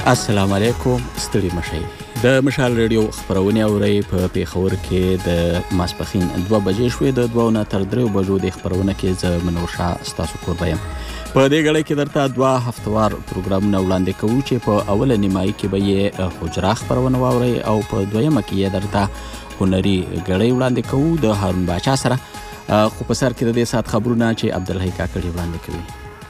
السلام علیکم، ستړي مشئ. د مشال رادیو خبرونه اوري په پیښور کې د ماسپخین 2 بجې شوې. د 2 نه تر 3 بجو د خبرونه کې ز منوشا ستاسو کوربه یم. په دې غړې کې درته 2 هفتوار پروګرامونه وړاندې کوو چې په اوله نیمایي کې به یې حجره خبرونه واوري او په دویمه کې یې درته هنري غړې وړاندې کوو د هارون باچا سره. خو په سر کې د دې سات خبرونه چې عبدالحی کاکړي وړاندې کوي.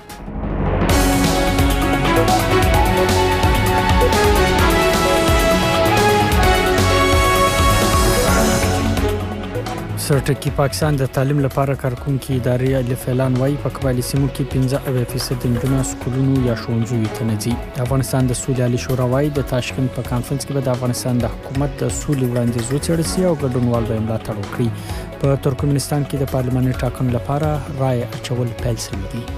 سرټکی پاکستان د تعلیم لپاره کارکونکو ادارې الف اعلان وايي په قبایلی سیمو کې 15% نجونې سکولونو یا ښوونځیو ته نه ځي. د افغانستان د سولې عالی شورا وايي د تاشکند په کانفرنس کې به د افغانستان د حکومت د سولې وړاندیز وڅېړل شي او ګډونوال به ملاتړ وکړي. په ترکمنستان کې د پارلماني ټاکنو لپاره رای اچول پیل شوی دی.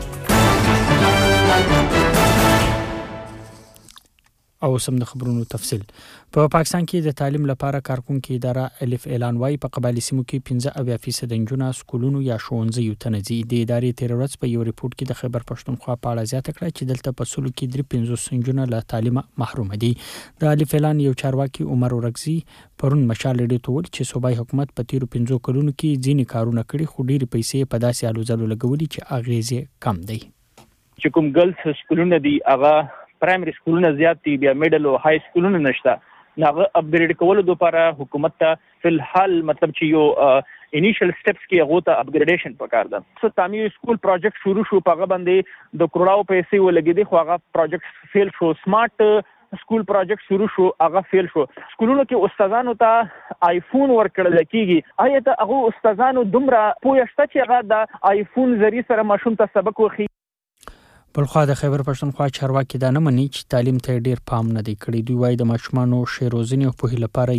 او سم د خبرونو تفصیل. په پاکستان کې د تعلیم لپاره کارکونکو اداره الف اعلان وايي په قبایلی سیمو کې 15% نجونې سکولونو یا ښوونځیو ته نه ځي. د ادارې تیر ورځ په یو ریپورت کې د خیبر پښتونخوا په اړه زیاته کړه چې دلته په سلو کې 53 نجونې له تعلیم محروم دي. د الف اعلان یو چارواکي عمر ورغزي پرون مشال ډیټ ول چې صوبایي حکومت په تیر 15 کلونو کې ځینې کارونه کړي خو ډېری پیسې په داسې الوزلو لګولي چې اغیزې کم دی. چې کوم ګرلز سکولونه دي هغه پرایمري سکولونه زیات دي، بیا میډل او های سکولونه نشته. هغه اپګریډ کولو لپاره حکومت ته فلحال مطلب چې یو انیشل سټیپس کې هغه ته اپګریډیشن پکار ده. څه تعمیر سکول پروجیکټ شروع شو، په هغه باندې د کروڑاو پیسې ولګېدې خو هغه پروجیکټ فیل شو. سمارټ سکول پروجیکټ شروع شو، هغه فیل شو. سکولونو کې استادانو ته آیفون ورکړل کېږي. آیا ته هغه استادانو دومره پوه شته چې هغه د آیفون ذریعہ سره ماشوم ته سبق وخی؟ بلخوا د خیبر پښتونخوا چارواکي دا نه مني چې تعلیم ته ډیر پام نه دی کړی. دوی وايي د ماشومانو ښې روزنې او پوهې لپاره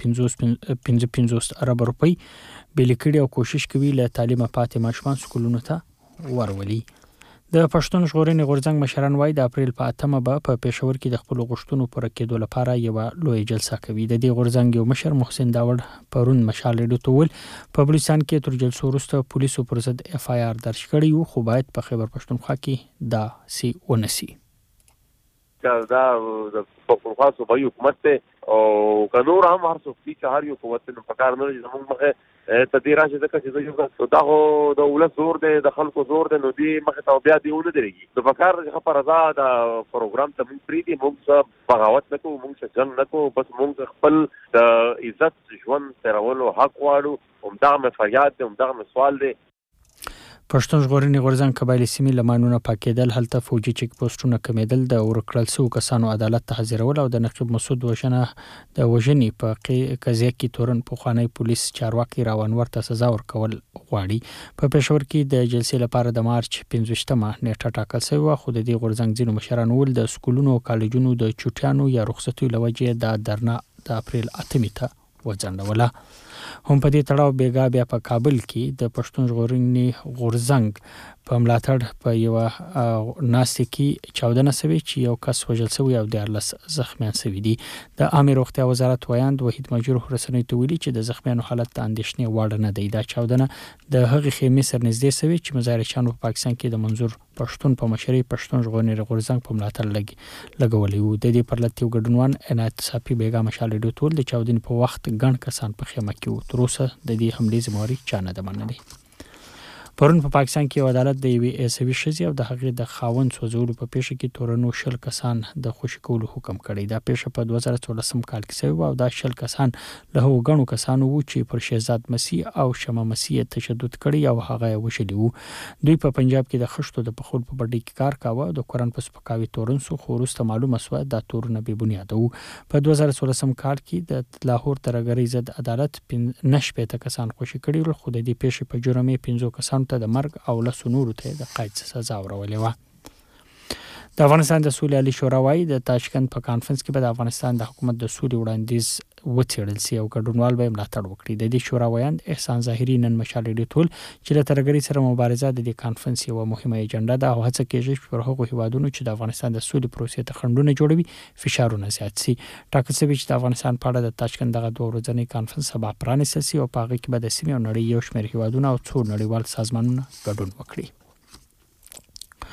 155 ارب روپۍ بېل کړي او کوشش کوي له تعلیمه پاتې ماشومان سکولونو ته ورولي. د پښتون ژغورنې غورځنګ مشران وايي د اپریل په 8مه به په پېښور کې د خپل غوښتنو پوره کېدو لپاره یو لوی جلسه کوي. د دې غورځنګ یو مشر محسن داوړ پرون مشال ډیټ ول په بلوچستان کې تر جلسو وروسته پولیسو پر ضد اف آی آر درج کړی وو، خو باید په خیبر پښتونخوا کې دا سی ونسی. دا د پښتونخوا صوبایي حکومت ته او قانون هم هر څوک چې هر یو قوت په کار نه زموږ مخه تدیر راځي ځکه چې یو دا د ولس زور دی، د خلکو زور دی، نو دی مخه ته بیا دیونه درېږي. د فکر خبر رضا د پروګرام ته موږ پریدي، موږ بغاوت نه کوو، موږ جنګ نه کوو، بس موږ خپل د عزت ژوند تیرولو حق غواړو. همدغه فریاد دی، همدغه سوال دی. پښتون ژغورنې غورځنګ قبایلی سیمې لمانونه پاکېدل، هلته فوجي چیک پوسټونه کمیدل، د ورکړل شوو کسانو عدالت ته حاضرول او د نقیب مسعود وژنې په قضیه کې تورن پخوانی پولیس چارواکي راونور ته سزا ورکول غواړي. په پېښور کې د جلسې لپاره د مارچ 15مه نیټه ټاکل شوې وه، خو د دې غورځنګ ځینو مشرانو وویل د سکولونو او کالجونو د چوټیانو یا رخصتیو له وجې دا درنه د اپریل 8مې ته وځنډوله. هم په دې تړاو بیګا بیا په کابل کې د پښتون ژغورنې غورځنګ په ملاتړ په یو ناستې کې چاودنه شوې چې یو کس وژل شوی او 14 زخمیان شوي دي. د عامه روغتیا وزارت ویاند وحید مجروح رسنیو ته ویلي چې د زخمیانو حالت د اندېښنې وړ نه دی. دا چاودنه د هغې خیمې سره نږدې شوې چې مظاهرچیانو په پاکستان کې د منظور پښتون په مشرۍ پښتون ژغورنې غورځنګ په ملاتړ لګولې وو. د دې پر لټ یو ګډونوال عنایت صافي بیګا مشال ډیټ ول د چاودنې په وخت ګڼ کسان په خیمه کې وو. تر اوسه د دې حملې ذمہواري چا نه ده منلې. پرون په پاکستان کې یو عدالت د یوې عیسوي ښځې او د هغې د خاوند سوځولو په پیښه کې تورنو 10 کسان د خوشي کولو حکم کړی. دا پیښه په 2014 کال کې شوې او دا 10 کسان له هغو ګڼو کسانو وو چې پر شهزاد مسیح او شمه مسیح تشدد کړی او هغه یې وژلي وو. دوی په پنجاب کې د خښتو د پخول په بډۍ کې کار کاوه او د قرآن په سپکاوي تورن سو، خو وروسته معلومه شوه دا تورونه بې بنیاده وو. په 2014 کال کې د لاهور ترهګرۍ ضد عدالت 19 کسان خوشي کړي ول، خو د دې پیښې په جرم یې 15 کسانو ته د مرګ او لسو نورو ته د قید سزا ورولې وه. د افغانستان د سولې عالی شورا وايي د تاشکند په کانفرنس کې به د افغانستان د حکومت د سولې وړاندیز وڅېړل شي او ګډونوال به ملاتړ وکړي. د دې شورا ویاند احسان ظاهري نن مشال ډیټ ول چې له ترهګرۍ سره مبارزه د دې کانفرنس یوه مهمه اجنډا ده او هڅه کېږي چې پر هغو هیوادونو چې د افغانستان د سولې پروسې ته خنډونه جوړوي فشارونه زیات شي. ټاکل شوي چې د افغانستان په اړه د تاشکند دغه 2 ورځنی کانفرنس سبا پرانیستل شي او په هغې کې به د سیمې او نړۍ یو شمېر هیوادونه او څو نړیوال سازمانونه ګډون وکړي.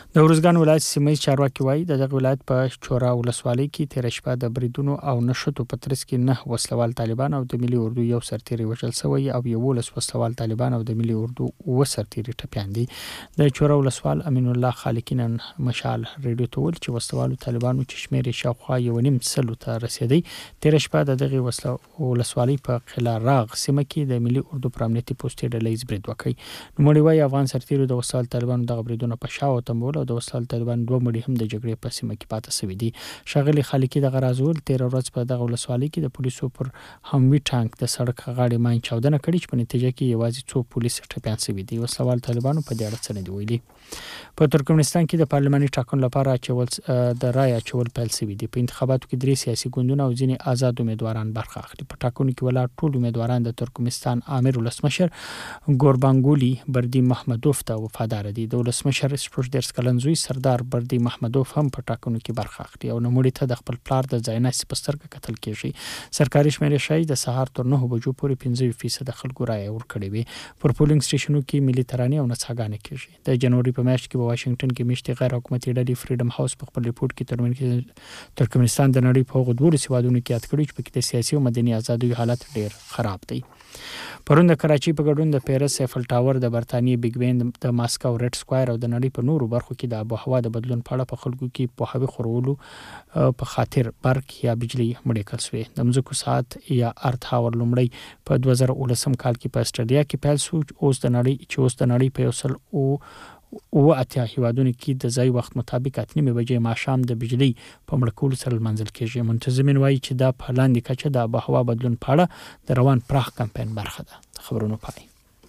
د ارزګان ولایت سیمه چارواکي وایي دغه ولایت په چورا ولسوالۍ کې تیر شپه د بریدونو او نشټو په ترڅ کې 9 وسلوال طالبان او د ملي اردو یو سرتیری وژل شوی او 11 وسلوال طالبان او د ملي اردو و سرتیری ټپیان دي. د چورا ولسوال امین الله خالقین مشال ریډیو ته ویل چې وسلوال طالبانو چې شمیر شاوخوا 1.5 ته رسیدي تیر شپه د دغه ولسوالۍ په قلعه راغ سیمه کې د ملي اردو پر امنیتي پوسټ ډلې برید وکړي. نو مړي وایي افغان سرتیرو د وسلوال طالبانو د بریدونو په شاو تمول او د وسلوال طالبان 2 مړي هم د جګړې په سیمه کې پاتې شوي دي. شاغلي خالقي د غرازول 13 ورځ په دغه ولسوالۍ کې د پولیسو پر هموي ټانک د سړک غاړې ماین چاودنه کړې چې په نتیجه کې یوازې 2 پولیس ټپیان شوي دي. وسلوال طالبانو په دې اړه څه نه دی ویلي. په ترکمنستان کې د پارلماني ټاکنو لپاره چول د رای اچول پیل شوي دي. په انتخاباتو کې 3 سیاسي ګوندونه او ځینې آزاد امیدواران برخه اخلي. په ټاکنو کې ولاړ ټول امیدواران د ترکمنستان امیر ولسمشر ګوربانګولي بردي محمدوف ته وفادار دي. د ولسمشر سپورټ کلنزوی سردار بردي محمدوف هم په ټاکنو کې برخه اخلي او نوموړي ته د خپل پلار د ځایناسي په سترګه کتل کېږي. سرکاري شمیرې ښایي د سهار تر 9 بجو پورې 15% خلکو رای ورکړي وي. پر پولینګ سټیشنونو کې ملي ترانې او نڅاګانې کېږي. د جنوري په میاشت کې په واشنگټن کې میشتي غیر حکومتي ډلې فریډم هاوس په خپل ریپورت کې ترکمنستان د نړۍ په هغو 2 هیوادونو کې یاد کړی چې په کې د سیاسي او مدني ازادۍ حالت ډیر خراب دی. پرون د کراچي په ګډون د پیرس ایفل ټاور د برتانیې بیگ بین د ماسکو ریډ سکوائر او د نړۍ په نورو برخو کې د آب و هوا د بدلون په اړه په خلکو کې پوهاوی خورولو په خاطر برق یا بجلی مړې کړل شوې. د مځکو ساعت یا ارت هاور لومړی په 2019 کال کې په استرالیا کې پیل شو. اوس د نړۍ په یوسل او اتیا هیوادونو کې د ځای وخت مطابق 8 بجې ماښام د بجلی په مړ کولو سره منځل کېږي. منتظمین وایي چې دا په لاندې کچه د آب و هوا بدلون په اړه د روان پراخ کمپاین برخه ده. خبرونه پای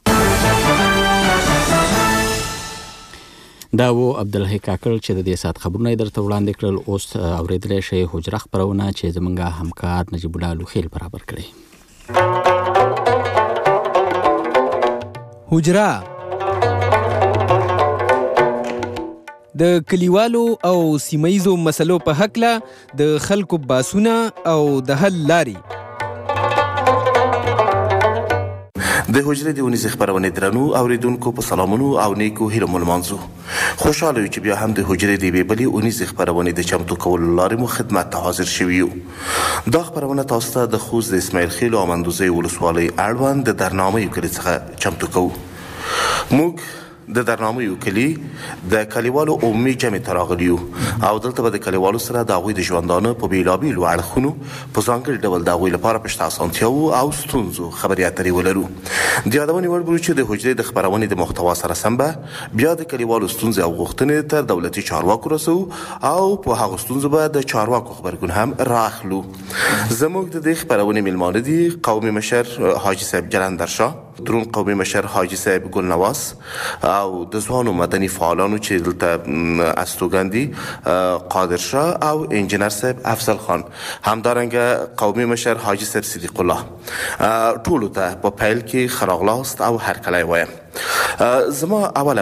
دا و عبدالحی کاکل چې د دې سات خبرونه درته وړاندې کړل. اوس اوریدل شي حجره خبرونه چې زمونږ همکار نجیب الله لوخیل برابر کړي. حجره د کلیوالو او سیمایزو مسلو په حق له د خلکو باسونه او د حل لاري. د حجرې د ونیزې خبرونې درنو اوریدونکو په سلامونو او نیکو هیلو ملمانځو. خوشاله یو چې بیا هم د حجرې د بلې ونیزې خبرونې د چمتو کولو لارې مو خدمت ته حاضر شوي یو. دا خبرونه تاسو ته د خوست د اسماعیل خیل او مندوزۍ ولسوالۍ اړوند د درنامې کلي څخه چمتو کوو. موږ د درنامې کلي د کلیوالو عمومي جمع ته راغلي یو او دلته به د کلیوالو سره د هغوی د ژوندانه په بېلابېلو اړخونو په ځانګړي ډول د هغوی لپاره په شته اسانتیاوو او ستونزو خبرې اترې ولرو. د یادونې وړ بولو چې د حجرې د خپرونې د محتوا سره سم به بیا د کلیوالو ستونزې او غوښتنې تر دولتي چارواکو رسوو او په هغو ستونزو به د چارواکو خبرګون هم رااخلو. زموږ د دې خپرونې میلمانه دي قومي مشر حاجي صاحب جلندرشاه، درون قومي مشر حاجي صاحب ګلنواز او د ځوانو مدني فعالانو چې دلته استوګن دي قادر شاه او انجینر صاحب افضل خان، همدارنګه قومي مشر حاجي صاحب صدیق الله. ټولو ته په پیل کې ښه راغلاست او هرکلی وایم. زما اوله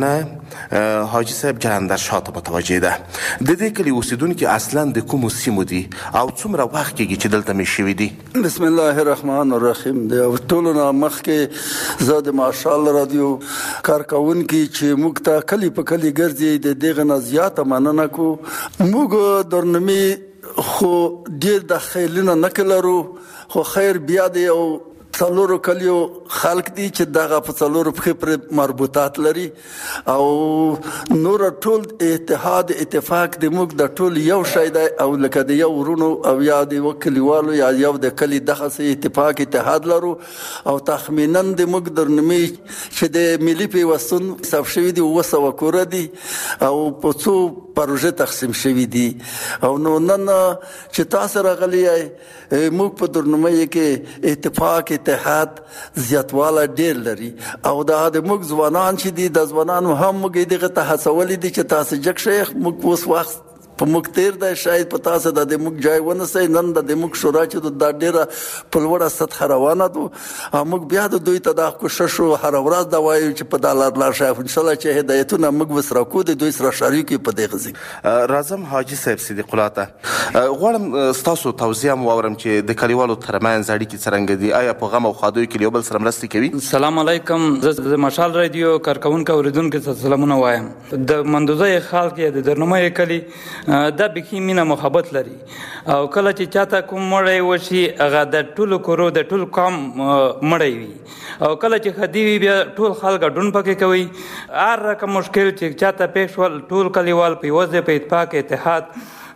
پوښتنه حاجي صاحب جلندرشاه ته متوجه ده. د دې کلي اوسیدونکي اصلا د کومو سیمو دي او څومره وخت کېږي چې دلته مې شوي دي؟ بسم الله الرحمن الرحیم. د ټولو نه مخکې زه د مارشال رادیو کارکوونکي چې موږ ته کلی په کلی ګرځي د دغه نه زیاته مننه کوو. موږ درنمي خو ډېر د خیلونه نه لرو، خو خیر بیا دی او څلورو کلیو خلک دي چې دغه په څلورو پښې پرې مربوطات لري او نور ټول اتحاد اتفاق د موږ د ټول یو شی دی او لکه د یو ورونو او یا د یو کلیوالو یا یو د کلي دغسې اتفاق اتحاد لرو. او تخمینا د موږ درنمي چې د ملي پیوستون حساب شوي دي 900 کوره دي او په څو پروژې تقسیم شوي دي. او نو نن چې تاسو راغلي یې موږ په درنمۍ کې اتفاق اتحاد زیاتواله ډېر لري او دا د موږ ځوانان چې دي د ځوانانو هم موږ دغه ته هڅولي دي چې تاسو جګ شئ. موږ اوس وخت په موږ تیر دی شاید په تاسو د موږ ځای ونسئ نن د موږ شورا چې دا ډیره په لوړه سطح روانه ده او موږ بیا د دوی ته دا کوشش هر ورځ دا وایو چې په دالر لا شاف ان شاء الله چې هدایتونه موږ وسره کو د دوی سره شریکي په دې غزي راځم حاجی صاحب صدیق الله ته غواړم تاسو توضیح مو اورم چې د کلیوالو ترمنځ اړیکې څرنګه دي آیا په غم او ښادیو کې یو بل سره مرستې کوي؟ السلام علیکم زه د مشال رادیو کارکونکو اوریدونکو ته سلامونه وایم. د مندوزه خال کې د درنمای کلی دا بخي مینه محبت لري او کله چې چاته کوم مړی وشي هغه د ټولو کورو د ټول قوم مړی وي او کله چې خدي وي بیا ټول خلک ګډون پکې کوي. هر رقم مشکل چې چاته پېښ ول ټول کلیوال په یوځای په اتفاق اتحاد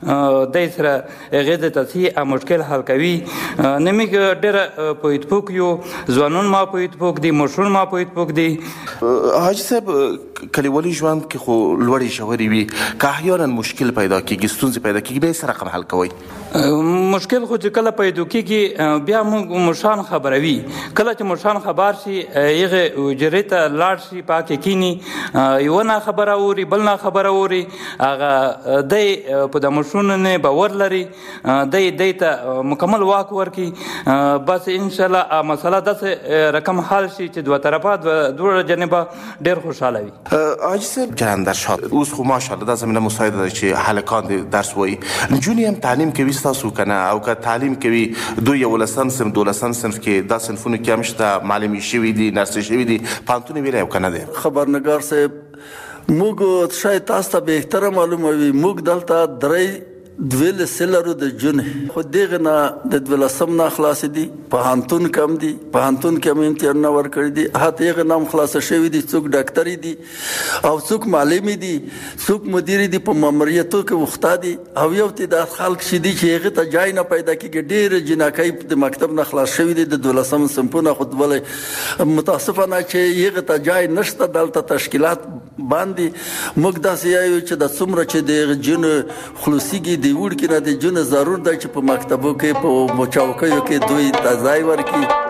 د سره غږ ته سي مشکل حل کوي. نمګ ډېر په اتفاق یو ځوانون ما په اتفاق دي مشرون ما په اتفاق دي. حاجی صاحب کلیوالي ژوند کې خو لوړې ژورې وي که احیانا مشکل پیدا کېږي ستونزې پیدا کېږي بیا یې څه رقم حل کوئ؟ مشکل خو چې کله پیدا کېږي بیا موږ مشران خبروي. کله چې مشران خبر شي هغه حجرې ته لاړ شي پاکې کینی یوه نه خبره اوري بل نه خبره اوري هغه دی په د مشرونو نه باور لري دی ته مکمل واک ورکړي بس انشاءالله مسله داسې رقم حل شي چې دوه طرفه دواړه جانبه ډېر خوشحاله وي. حاجی صاحب جلندر شاد اوس خو ماشاءالله دا زمینه مساعده ده چې هلکان دې درس وایي نجونې هم تعلیم کوي ستاسو که نه او که تعلیم کوي دوی 11 صنف 12 صنف کې دا صنفونو کې هم شته معلمي شوي دي نرسې شوي دي پوهنتون ویلی او که نه دی؟ خبرنګار صاحب موږ شاید تاسو ته بهتره معلومه وي موږ دلته درې دویل سلرو د جنې خو دغه نه د 12 نه خلاص دي پوهنتون کم دي پوهنتون کې هم امتحان نه ورکړي دي هغه هغه نام خلاص شوی دي څوک ډاکټري دي او څوک معلمي دي څوک مدیر دي په ماموریتو کې وخته دي او یو تعداد خلک شي دي چې هغه ته ځای نه پیدا کېږي ډېر جنکۍ د مکتب نه خلاص شوی دي د 12 صنفونه خو ولې متاسفانه چې هغه ته ځای نشته دلته تشکیلات باندې موږ داسې یو چې د څومره چې د جن خلاصيږي دی وړ کې نه د جن ضرور دی چې په مکتبو کې په چوکیو کې دوی ته ځای ورکړي.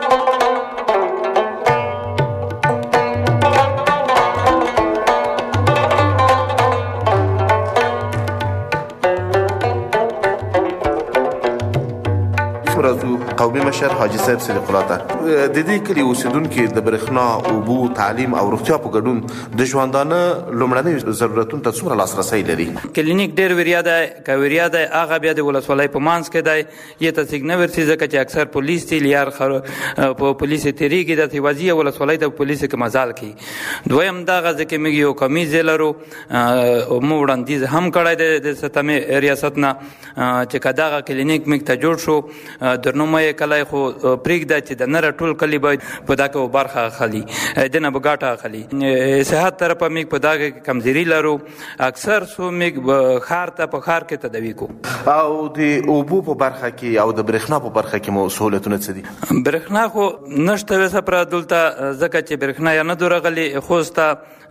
قومي مشر حاجی صاحب صدیق الله ته د دې کلي اوسیدونکي د برېښنا اوبو تعلیم او روغتیا په ګډون د ژوندانه لومړنیو ضرورتونو ته څومره لاسرسی لري؟ کلینیک ډېر ویریا دی که ویریا دی هغه بیا د ولسوالۍ په منځ کې دی یې ته سیګ نه ورسي ځکه چې اکثر پولیس دي لیار په پولیس تېرېږي داسې وضعي ولسوالۍ د پولیسو کې مزال کوي. دویم دغه ځکه موږ یو کمیز لرو مو وړاندیز هم کړی دی د ستمې ریاست نه چې که دغه کلینیک موږ ته جوړ شو درنمه کلی خو پرېږده چې د نره ټول کلي باید په دا کې برخه اخلي د نه به ګټه اخلي. صحت طرفه موږ په دا کې کمزوري لرو اکثر څو موږ ښار ته په ښار کې تداوي کوو. او د اوبو په برخه کې او د برېښنا په برخه کې مو سهولتونه څه دي؟ برېښنا خو نشته ویسه پره دلته ځکه چې برېښنا یا نه درغلي خوسته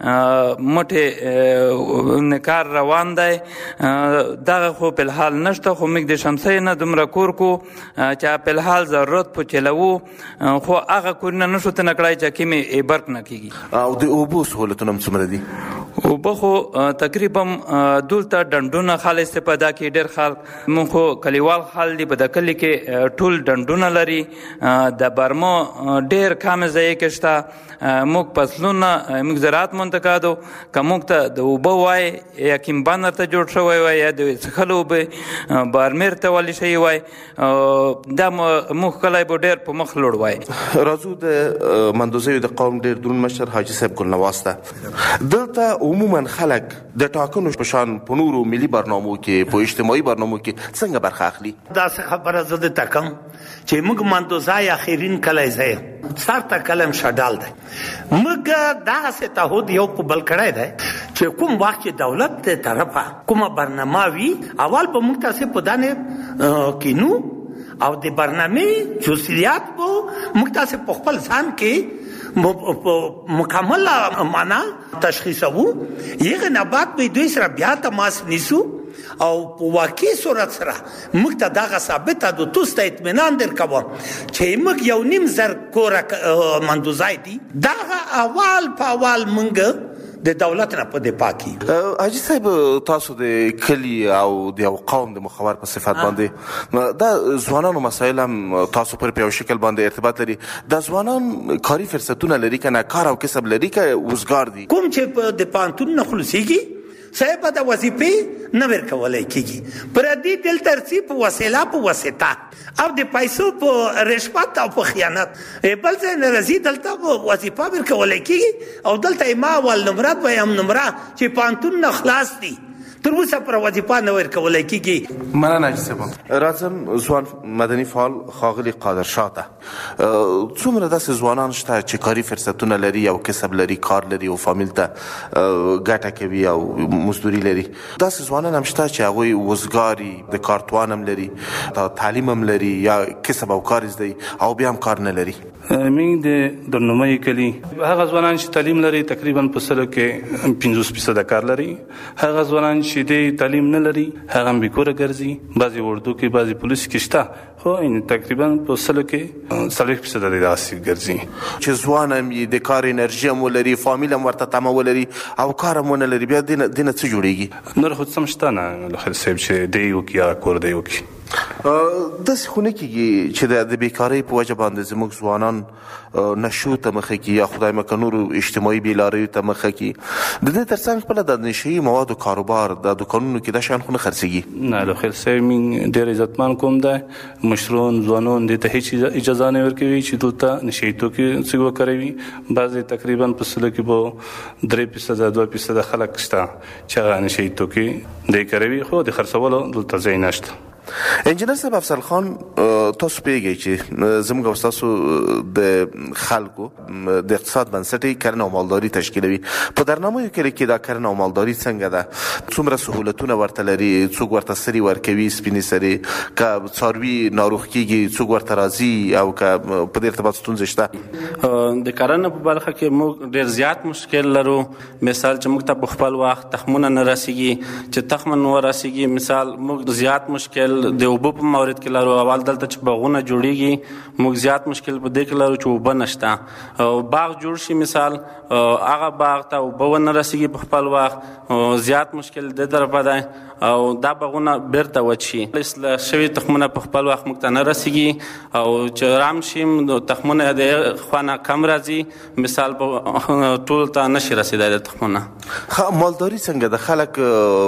موټې کار روان دی دغه خو په الحال نشته خو موږ د شمسۍ نه دومره کور کو چې په الحال ضرورت په چلوو خو هغه کورونه نشو ته نکړای چې کیمې برق نه کیږي. او د اوبو سهولتونه هم څومره دي؟ اوبه خو تقریبا دلته ډنډونه خال استفاده کوي ډېر خلک مونږ خو کلیوال خال دي په د کلي کې ټول ډنډونه لري د برمو ډېر کم ځای کې شته موږ فصلونه موږ زراعت منتقادو که موږ ته د اوبه وای یا کوم بندر ته جوړ شوی وای یا د څښلو اوبه بارمیر ته ولې شوی وای دا موږ کلی به ډېر په مخ لوړ وای. راځو د مندوزیو د قوم ډېر دروند مشر حاجي صاحب ګلنواز ته دلته عموما خلک د ټاکنو په شان په نورو ملي برنامو کې په اجتماعي برنامو کې څنګه برخه اخلي؟ داسې خبره زه د تکم چې موږ مندوزای اخرین کلی ځای سر ته کلم شډال دی موږ داسې تعهد یو په بل کړی دی چې کوم وخت چې دولت ته طرفه کومه برنامه وي اول به موږ تاسې په دانې کینو او د برنامې جزئیات به موږ تاسې په خپل ځان کې مکمل معنا تشخیصو یغه نه بعد به دوی سره بیا تماس نیسو او په واقعي صورت سره موږ ته دغه ثابته د توسته اطمینان درکوم چې موږ یو نیم زر کور مندوزای دي دغه اول په اول موږ د دولت نه په دفاع کې. حاجي صاحب تاسو د کلی او د یو قوم د مخابر په صفت باندې دا ځوانانو مسایل هم تاسو پر یو شکل باندې ارتباط لري. دا ځوانان کاري فرصتونه لري کنه کار او کسب لري که وزګار دي؟ کوم چې په د پانتون نه خلاصيږي صاحب د وظیفې نه ورکولای کیږي پر دې دل ترتیب په وسیله په واسطه او د پیسو په رشوت او په خیانت بل ځای نه راځي دلته وظیفه ورکولای کیږي او دلته ما ول نمرات وایم نمره چې پانتون نه خلاص دي تر اوسه پر وظیفه نه ورکولای کیږي. مننه حاجي صاحب. راځم ځوان مدني فعال ښاغلي قادر شاه ته. څومره داسې ځوانان شته چې کاري فرصتونه لري او کسب لري کار لري او فامیل ته ګټه کوي او مزدوري لري؟ داسې ځوانان هم شته چې هغوی وزګاري د کار توان هم لري تعلیم هم لري یا کسب او کار زده او بیا هم کار نه لري؟ موږ د درنمای کلی هغه ځوانان چې تعلیم لري تقریبا په سلو کې 50% کار لري. هغه ځوانان چې د تعلیم نه لري هغه هم بیکوره ګرځي. بعضي اردو کې بعضي پولیس کې شته خو ان تقریبا په سلو کې 40% د داسې ګرځي چې ځوان هم د کار انرژي هم ولري فامیل هم ورته تمه ولري او کار هم ونه لري بیا دینه څه جوړیږي؟ نور خو څه شته نه خیر صاحب چې دی یو کې یا کور دی یو کې داسې خو نه کېږي چې د بیکارۍ په وجه باندې زموږ ځوانان نشو ته مخه کړي یا خدای مکه نورو اجتماعي بېلاریو ته مخه کړي. د دې ترڅنګ خپله د نشهیي موادو کاروبار د دوکانونو کې دا شیان خو نه خرڅېږي؟ نه خیر صاحب موږ ډېر عزتمن قوم دی. مشرون ځوانان دې ته هېڅ اجازه نه ورکوي چې دلته نشهیي توکي څه وکاروي. بعضې تقریبا په سلو کې به 3% 2% خلک شته چې هغه نشهیي توکي دی کاروي خو د خرڅولو دلته ځای نشته. انجینر صاحب افضل خان تاسو پیږئ چې زموږ او ستاسو د خلکو د اقتصاد بنسټ کرنه او مالداري تشکیلوي. په درنامه‌یو کې دا کرنه او مالداري څنګه ده؟ څومره سهولتونه ورته لري؟ څوک ورته سري ورکوي سپینې سرې؟ که څاروي ناروغ کېږي څوک ورته راځي او که په دې ارتباط ستونزې شته؟ د کرنې په برخه کې موږ ډېر زیات مشکل لرو. مثال چې موږ ته په خپل وخت تخمونه نه رسیږي چې تخم نه ورسیږي. مثال موږ زیات مشکل د اوبو په مورد کې لرو. اول دلته چې باغونه جوړیږي موږ زیات مشکل په دې کې لرو چې اوبه نشته. باغ جوړ شي مثال هغه باغ ته اوبه ونه رسیږي په خپل وخت زیات مشکل د طرفه دی او دا باغونه بیرته وچ شي. اصلاح شوي تخمونه په خپل وخت موږ ته نه رسیږي او چې رام شي تخمونه د خوانه کم راځي. مثال ټول ته نشي رسیدای د تخمونه. مالداري څنګه د خلک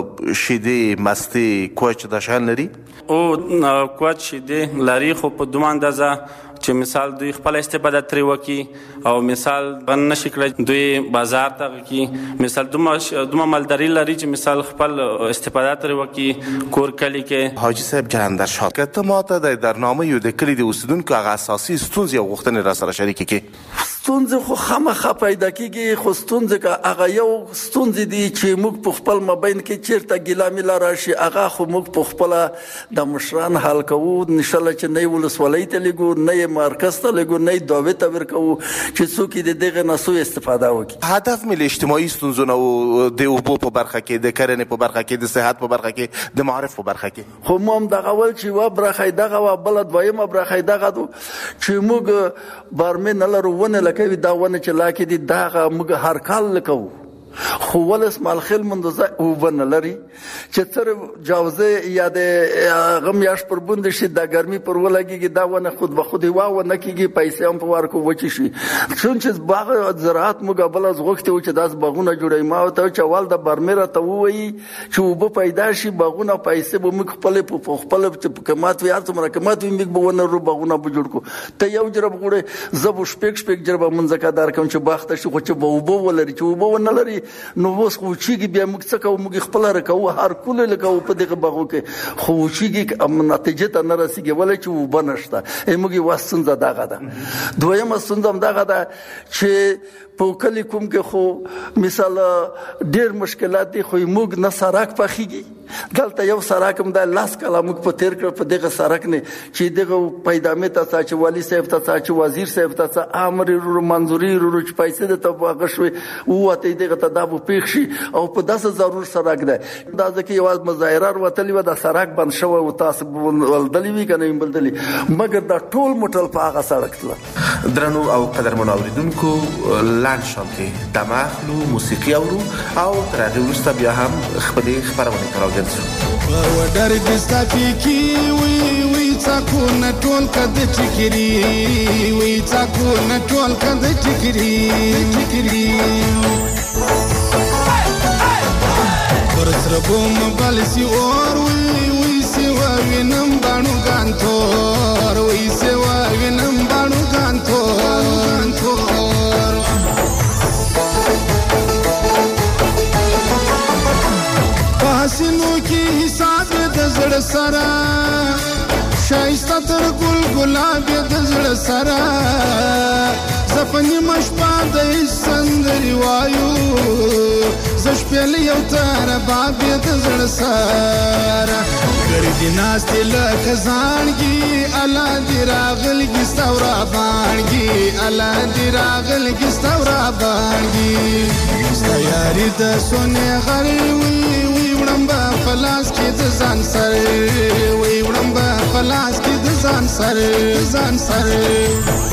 شیدې مستې کوچ دا شیان لري؟ او کوچ شیدې لري خو په دومره اندازه چې مثال دوی خپل استفاده ترې وکړي او مثال بند نشي کړی دوی بازار ته وکړي. مثال دومره مالداري لري چې مثال خپل استفاده ترې وکړي کور کلي کې. حاجي صاحب جهاندر شاه که ته ماته د درنامه‌یو د کلي د اوسېدونکو هغه اساسي ستونزې او غوښتنې راسره شریکې کړي؟ ستونزې خو خامخا پیدا کېږي خو ستونزې که هغه یو ستونزې دي چې موږ په خپل مابین کې چېرته ګیله میله راشي هغه خو موږ په خپله د مشران حل کوو. انشاءالله چې نه یې ولسوالۍ ته لېږو نه یې مرکز ته لګو نه دعوې ته ورکوو چې څوک د دغه نه سوء استفاده وکړي. هدف مې له اجتماعي ستونزو نه د اوبو په برخه کې د کرنې په برخه کې د صحت په برخه کې د معارف په برخه کې خو مو هم دغه ول چې یوه برخه یې دغه وه بله دویمه برخه یې دغه ده چې موږ بارمې نه لرو ونه لکوي دا ونه چې لا کې دي دغه موږ هر کال لکوو خو ولس مالخیل مندوزه اوبه نه لري چې تر جاوزه یا د هغه میاشت پر بوند شي د ګرمي پر ولګيږي دا ونه خود به خود هوا ونه کېږي پیسې هم په ورکو وچی شي. چون چې باغ زراعت موږ بل از غوښتي چې داس باغونه جوړي ما ته چې اول د برمره ته وایي چې اوبه پیدا شي باغونه پیسې به موږ خپل قیمت وي ارته مرکمات وي موږ به ونه رو باغونه به جوړ کو. ته یو جرب غوړې زب شپک جرب منځکه دار کوم چې باغ ته شي خو چې به اوبه ولري چې اوبه ونه لري نو اوس خو چیږي بیا موږ څه کوو موږ خپل راکوو هر کله لګاو په دغه باغو کې خو چیږي نتیجه ته نه رسیږي ولې چې وبه نشته موږ واسطه دغه ده. دویمه ستونزه دغه ده چې په کلی کوم کې خو مثال ډېر مشکلات دي خو موږ نه سړک پخېږي دلته یو سړک هم د لاس کاله موږ په تیر کړ په دغه سړک نه چې دغه پیدامه ته چې والی صاحب ته چې وزیر صاحب ته امر منظوري ورو چې پیسې د تبغه شوي وته دغه ته د پیښ شي او په داسه ضرور سړک ده دا ځکه یو مظاهره وتلی و د سړک بند شو او تاسو ولدلی وی کنه بلدلی مګر دا ټول موټل په هغه سړک تل. درنو او قدرمن اوریدونکو لاند شانتي د مخلو موسیقي او تر هغه وروسته بیا هم خپلې خبرونه راوړل و در دستا کی وی څاکو نټول کده ټکری وی څاکو نټول کده ټکری ورسره بوم بالسی اور وی سیوا وینم باڼو ګانتور وی سیوا وینم باڼو ګانتور پاسینو کی حساب د زړه سره شایسته تر ګل ګلاب د زړه سره زپنی مشپا د سندري وایو زش پیل یو تر باب د زړه سره ګرځي ناست لکه ځانګي الا دی راغلګي ستورا باندې الا دی راغلګي ستورا باندې ستایاري د سونه غړي وی وړمبا فلاس کې د ځان سره وی وړمبا فلاس کې د ځان سره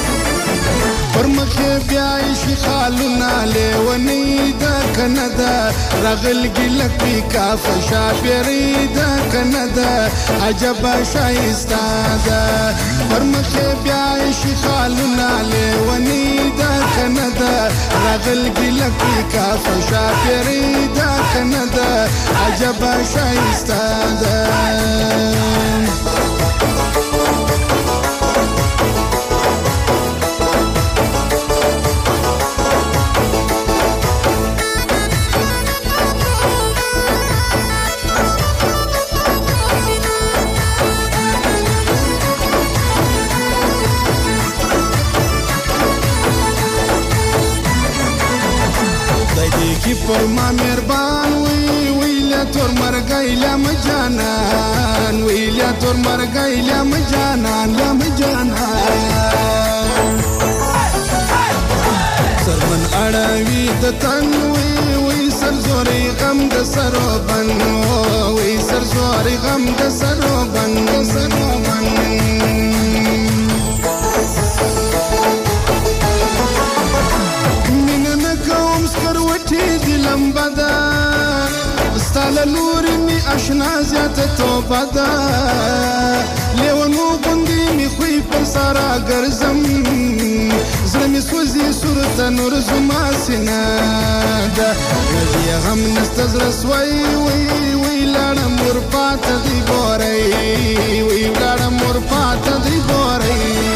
پرمخه بیا شي خالونه لیونی د کندا رغلګي لکې کا فشا پیری د کندا عجب شایستا ده پرمخه بیا شي خالونه لیونی د کندا رغلګي لکې کا فشا پیری د کندا عجب شایستا ده. کی پر ما مهربان ویلا تور مرګای لا مجانان ویلا تور مرګای لا مجانان سرمن اړوي د تن وی سر زوري غم د سروبن وی سر زوري غم د سروبن لمبدا ستال نور می آشنا زیات توبه دا لیونو بندی می خوی پر سارا ګرځم زړه می سوزي صورت نور زما سینا دا نزی هم نستزر سوی وی لاړم ور پات دی ګورای وی لاړم ور پات دی ګورای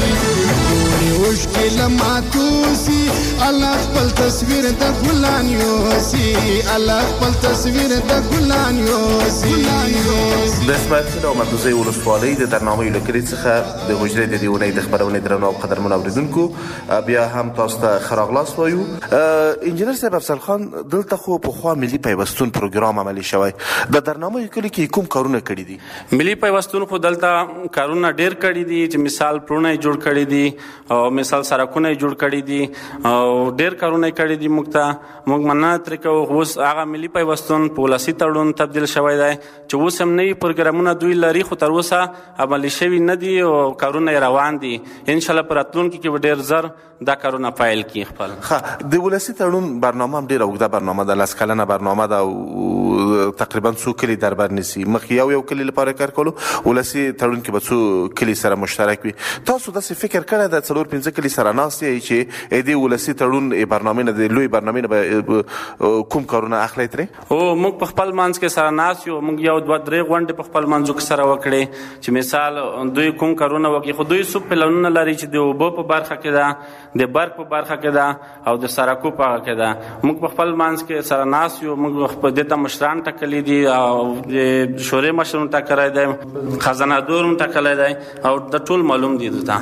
مشکل ماتوسی الله خپل تصویر د ګلان یوسی الله خپل تصویر د ګلان یوسی د اسماعیل او مدوزي ولسوالۍ د درنامې لکري څخه د حجرې د دیونې د خبرونه درنو او قدرمن اوریدونکو بیا هم تاسو ته خراغلاس وایو. انجنیر صاحب افضل خان دلته خو په خوا ملي پیوستون پروګرام عملي شوی د درنامې کلی کې کوم کارونه کړی دي؟ ملي پیوستون خو دلته کارونه ډیر کړی دي چې مثال پرونه جوړ کړی دي او مثال سرکونه جوړ کړی دي او ډیر کارونه کړی دي. موږ مننه ترې کوو اوس هغه ملي پیوستون په ولسي تړون تبدیل شوی دی چې اوس هم نوي پروګرامونه دوی لري خو تر اوسه عملي شوي نه دي او کارونه یې روان دي. انشاءالله په راتلونکي کې به ډیر زر دا کارونه فایل کړي خپل. ښه د ولسي تړون برنامه هم ډیره اوږده برنامه ده 10 کلنه برنامه ده او تقریبا څو کلي در بر نیسي. مخکې یو کلي لپاره کار کولو ولسي تړون کې به څو کلي سره مشترک وي. تاسو داسې فکر کړی ده 4-5 کلي سره ناست یې چې د ولسي تړون برنامې نه د لوی برنامې نه کوم کارونه اخلي ترې؟ او موږ په خپل منځ کې سره ناست یو. موږ یو 2-3 غونډې په خپل منځو کې سره وکړې چې مثال دوی کوم کارونه وکړي خو دوی څو پلانونه لري چې د اوبو په برخه کې ده د برق په برخه کې ده او د سړکو په برخه کې ده. موږ په خپل منځ کې سره ناست یو. موږ په دې ته مشران ټاکلي دي او د شورای مشران ټاکلی دی خزانه دار هم ټاکلی دی او د ټول معلوم دي دلته.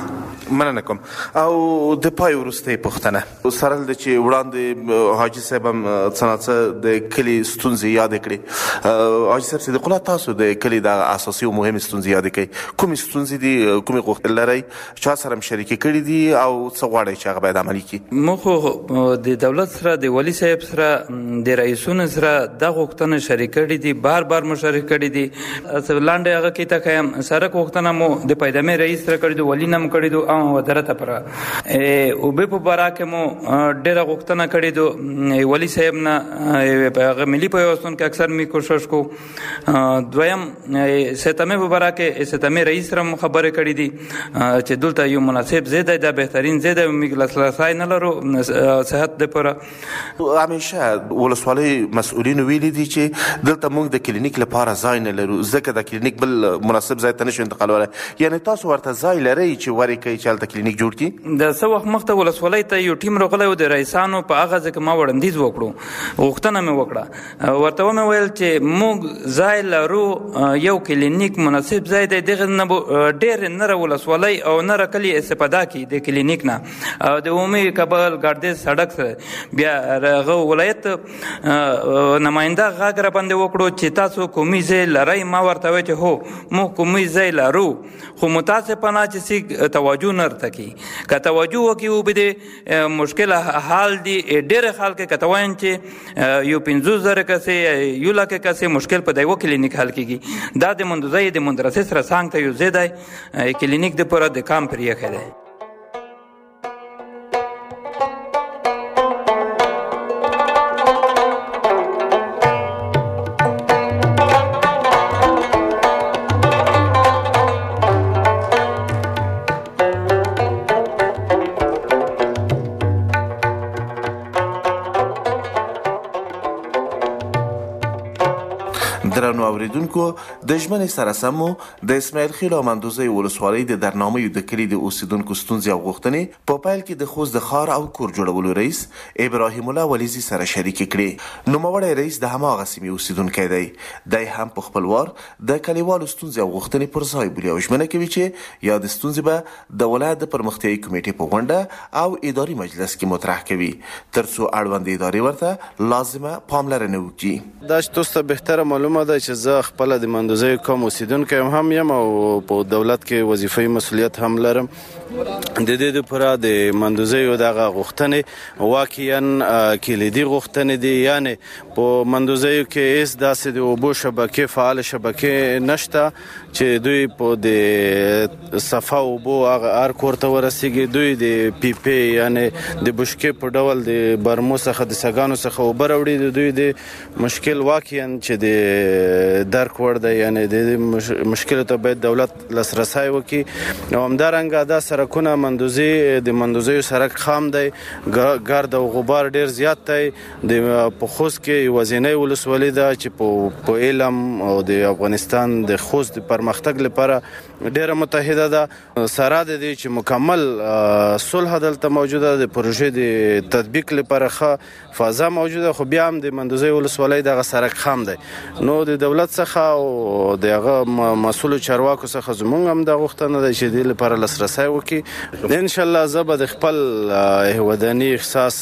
مننه کوم. او د پای وروستۍ پوښتنه سره د چې وړاندې حاجي صاحب هم څه د کلي ستونزې یادې کړې. حاجي صاحب صدیق الله، تاسو د کلي د اساسي او مهمې ستونزې یادې کړئ. کومې ستونزې دي، کومې غوښتنې لرئ، چا سره هم شریکې کړي دي او څه غواړئ چې هغه باید عملي کړي؟ موږ خو د دولت سره، د والي صاحب سره، د رئیسونو سره دا غوښتنه شریک کړي دي، بار بار مو شریک کړي دي. لاندې هغه کې ته ښیم سړک غوښتنه مو د پیدامې رئیس سره کړي دي، والي نه مو کړي دي او وزارت پره اوبه په باره کې مو ډېره غوښتنه کړې دو. والي صاحب نه هغه ملي پیوستون کې اکثر می کوشش کو. دویم ستمه په باره کې ستمه رئیس سره خبرې کړې دي چې دلته یو مناسب ځای دی، دا بهترین ځای دی، موږ لاسرسی نه لرو صحت لپاره. همیشه ولسوالۍ مسؤلین ویلي دي چې دلته موږ د کلینیک لپاره ځای نه لرو، ځکه د کلینیک بل مناسب ځای ته نشو انتقالولی. یعنې تاسو ورته ځای لرئ چې ورې کوي چې هلته کلینیک جوړ کړي؟ د څه وخت مخته ولسوالۍ ته یو ټیم راغلی و د رئیسانو په هغه ځای کې ما وړاندیز وکړو، غوښتنه مې وکړه، ورته ومې ویل چې موږ ځای لرو، یو کلینیک مناسب ځای دی، دغه نه ډېر نره ولسوالۍ او نره کلي استفاده کړي د کلینیک نه. د عمومي کابل ګردیز سړک سره بیا هغه ولایت نماینده غږ را باندې وکړو چې تاسو کومې ځای لرئ. ما ورته وویل چې هو موږ کومې ځای لرو، خو متاسفانه چې څه توجه نه ورته کوي. که توجه وکړي وبه د مشکل حال دي. ډېر خلک که ته وایم چې یو 50,000 کسې یو لک کسې مشکل په د یوه کلینیک حل کېږي. دا د مندوزۍ د مدرسې سره څنګ ته یو ځای دی، کلینیک دپاره د کام پرې ایښی دی. درنو اوریدونکو، د ژمنې سره سم مو د اسماعیل خیل او مندوزۍ ولسوالۍ د درنامیو د کلي د اوسیدونکو ستونزې او غوښتنې په پیل کې د خوست د ښار او کور جوړولو رئیس ابراهیم الله ولیزي سره شریکې کړې. نوموړی رئیس د هماغه سیمې اوسیدونکی دی. دی هم په خپل وار د کلیوالو ستونزې او غوښتنې پر ځای بولي او ژمنه کوي چې یادې ستونزې به د ولایت د پرمختیایي کمیټې په غونډه او اداري مجلس کې مطرح کوي، ترڅو اړوند ادارې ورته لازمه پاملرنه وکړي. دا چې تاسو ته بهتره معلومه ده چې زه خپله د مندوزیو قوم اوسیدونکی هم یم او په دولت کې وظیفوي مسؤلیت هم لرم. د دې دپاره د مندوزیو دغه غوښتنې واقعا کلیدي غوښتنې دي. یعنې په مندوزیو کې هېڅ داسې د اوبو شبکې، فعال شبکې نشته چې دوی په د صفا اوبو هر کور ته ورسیږي. دوی د پیپې یعنې د بشکې په ډول د برمو څخه د سګانو څخه اوبه راوړي. د دوی د مشکل واقعا چې د درک وړ دی، یعنې د مشکلو ته باید دولت لاسرسی وکړي. او همدارنګه دا سرکونه د مندوزیو سرک خام دی، ګرد او غبار ډیر زیات دی. په خوست کې یوازینۍ ولسوالي ده چې په علم او د افغانستان د خوست د پرمختګ لپاره ډیره متحده ده. سره د دې چې مکمل صلح دلته موجوده ده، د پروژې د تطبیق لپاره ښه فضا موجوده، خو بیا هم د مندوزۍ ولسوالۍ دغه سرک خام دی. نو د دولت څخه او د هغه مسؤلو چارواکو څخه زموږ هم دا غوښتنه ده چې دې لپاره لاسرسی وکړي. انشاءالله زه به د خپل وداني احساس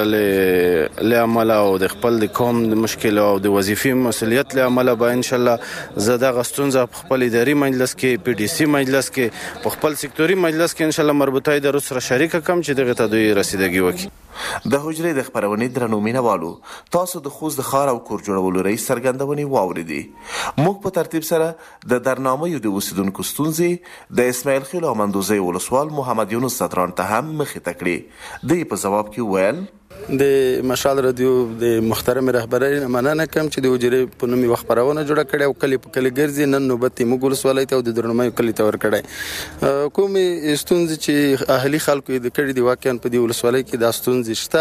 له امله او د خپل د قوم د مشکل او د وظیفي مسؤلیت له امله به انشاءالله زه دغه ستونزه په خپل اداري مجلس کې، پی ډي سي مجلس کې، په خپل سکتوري مجلس کې انشاءالله مربوطه ادارو سره شریکه کړم چې دغه ته دوی رسیدګي وکړي. د حجرې د خپرونې درنو مینوالو، تاسو د خوست د ښار او کور جوړولو رئیس څرګندونې واورېدې. موږ په ترتیب سره د درنامیو د اوسیدونکو ستونزې د اسماعیل خیل او مندوزۍ ولسوال محمد یونس ستران ته هم مخې ته کړې. دوی په ځواب کې وویل د مشال رادیو د محترم رهبرۍ نه مننه کوم چې د حجرې په نوم یوه خپرونه جوړه کړې او کلي په کلي ګرځي. نن نوبت یې موږ ولسوالۍ ته او د درنامیو کلي ته ورکړی. کومې ستونزې چې اهلي خلکو یې کړي دي، واقعا په دې ولسوالۍ کې دا ستونزې شته.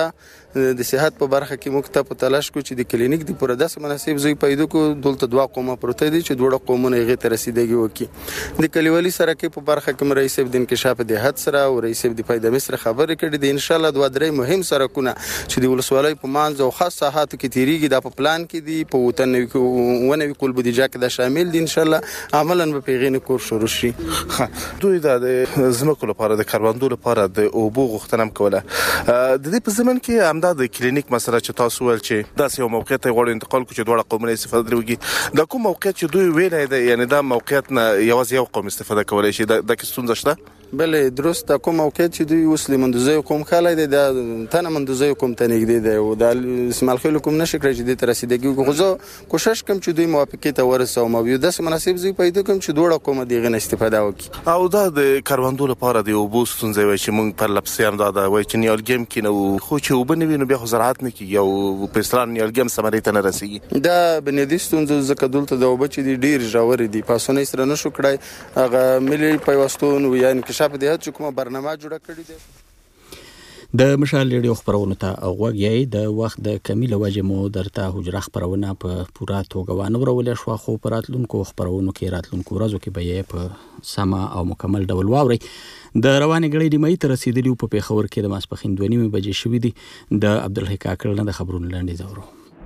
د صحت په برخه کې موږ ته په تلاش کو چې د کلینیک د پوره داسې مناسب ځای پیدا کو دلته دوه قومه پروت دي چې دوه قومونه یې ته رسیدګي وکي د کلیوالي سره کې په برخه کې رئیس د انکشاف د حد سره او رئیس د پیدا مصر خبرې کړې دي ان شاء الله دوه درې مهم سرکونه چې د ولسوالۍ په مانځ او خاص ساحاتو کې تیریږي د په پلان کې دي په وطن ونوي کول بودیجه کې د شامل دي ان شاء الله عملاً به پیغین کور شروع شي دوی د زمکو لپاره د کاروندو لپاره د اوبو غوښتنه کوله د دې په زمن کې همدا د کلینیک مسله چې تاسو ول چې داسې یو موقعیت غوړ انتقال کو چې دوه قومونه استفاده لري د کوم موقعیت چې دوی ویلای دی یعنی دا موقعیت نه یوازې یو قوم استفاده کولای شي د کیستون شته بله درست د کوم موقعیت چې دوی وسلې مندوزي قوم خلای دی د تنه مندوزي قوم ته نږدې دی او د اسماعیل خیل کوم نشي کړی چې د رسیدګي غوځو کوشش کوم چې دوی موافقه ته ورسو مو یو داسې مناسب ځای پیدا کوم چې دوه قوم دغه نه استفاده وکړي او دا د کاروندو لپاره د اوبو ستونزې وای چې موږ پر لپسې هم دا وای چې نیال گیم کې نو خو چې وبنوي نو بیا خو زراعت نه کیږي او په اسلام نیال گیم سمري ته نه رسیږي دا بنیادی ستونزې زکه دلته د اوبو چې ډیر ژور دي پاسونه سره نشو کړای هغه ملي پیوستون یا انکشاف د هڅو کومه برنامه جوړه کړې ده د مشال ریډیو خبرونه ته اوغږی د وخت د کمی له وجې مو درته حجره خبرونه په پوره توګه وانورولې شو خو پراتلونکو خبرونو کې راتلونکو ورځو کې به یې په سما او مکمل ډول واوري د روانې غړې د مې تر رسیدلی په پیښور کې د ماسپخین 2:30 بجې شوې دي د عبدالحق کاکړ نه د خبرونو لاندې زورو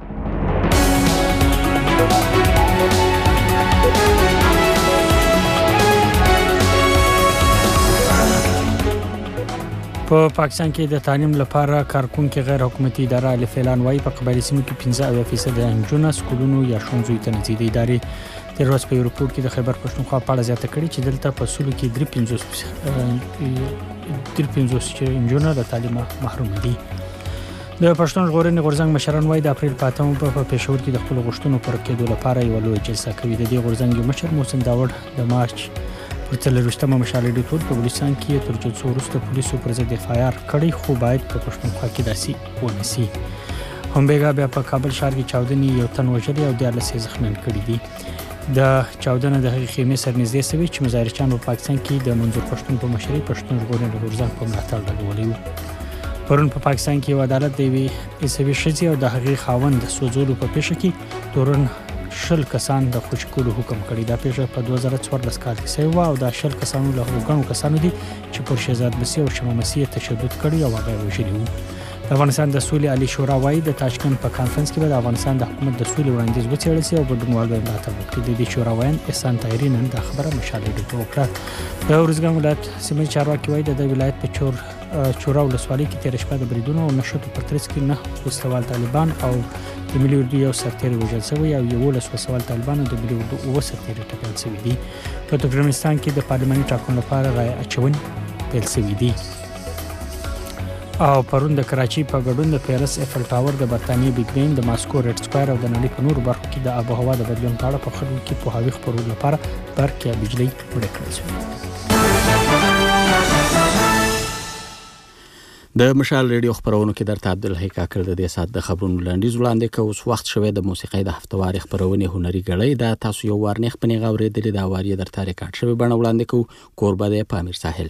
په پاکستان کې د تعلیم لپاره کارکونکو غیر حکومتي اداره الف اعلان وايي په قبایلی سیمو کې 15% انجونو سکولونو یا ښوونځیو ته نزيدي ادارې د روز په یورپور کې د خیبر پښتونخوا په اړه زیاته کړي چې دلته په سولو کې 350 انجونو د تعلیم محروم دي د پښتون ژغورنې غورځنګ مشران وايي د اپریل په 8 په پېښور کې د خپل غوښتنو پر کېدو لپاره یو لوی جلسه کوي د دې غورځنګ مشر محسن داوود د مارچ پر تلويشتمه مشالې د ټول په بلوچستان کې تر څو وروسته پولیسو پر ضد اف آی آر کړي خو باید په پښتونخوا کې داسي ونسي هم بیګا بیا په کابل ښار کې چاودنې یو تن وژلي او 14 زخمیان کړي دي د چاودنه د خیمې سر نږدې سوي چې مظاهرچیان په پاکستان کې د منظور پښتون په مشرۍ پښتون ژغورنې غورځنګ په ملاتړ لګولي وو پرون په پاکستان کې عدالت دی ایسوي شذي او د هغې خاوند د سوزولو په پیښه کې تورن شل کسان د خوشکولو حکم کړی دا پیښه په 2014 کال کې شوی او دا شل کسانو له هغو کسانو دي چې پر شهزاد مسیح او شمه مسیح تشدد کړی او هغه وژلي وو د افغانستان د سولې عالی شورا وايي د تاشکند په کانفرنس کې د افغانستان د حکومت د سولې وړاندیز وڅېړل شي او ګډونوال به ملاتړ وکړي د دې شورا وایي احسان طاهري نن د خبره مشالې وکړه د ورزګان ولایت سیمه چارواکي وايي د ولایت په چورا ولسوالۍ کې تیر شپه د بریدونو او نشټو پر ترڅ کې نه وسوال طالبان او د ملي اردو یو سرتیری وژل شوی او یو وسوال طالبان او د ملي اردو او سرتیری ټپیان شوی دي په ترکمنستان کې د پارلماني ټاکنو لپاره رای اچونې پیل شوې دي او پرون د کراچي په ګډون د پیرس ایفل ټاور د برتانیې بیگ بین د ماسکو ریډ سکوائر او د نړۍ په نورو برخو کې د آب و هوا د بدلون په اړه په خلکو کې پوهاوی خپرولو لپاره برق یا بجلی وړاندې کړل شوې د مشال ریډیو خبرونو کې درته عبدالحق کاکړ د دې سات د خبرونو لاندې وړاندې کوي وخت شوه د موسیقۍ د هفتواري خبرونه هنري غړې دا تاسو یو وارنخ پنی غوړېدلې دا واری درته ریکارډ شوی بڼه وړاندې کوي کوربه د پامیر ساحل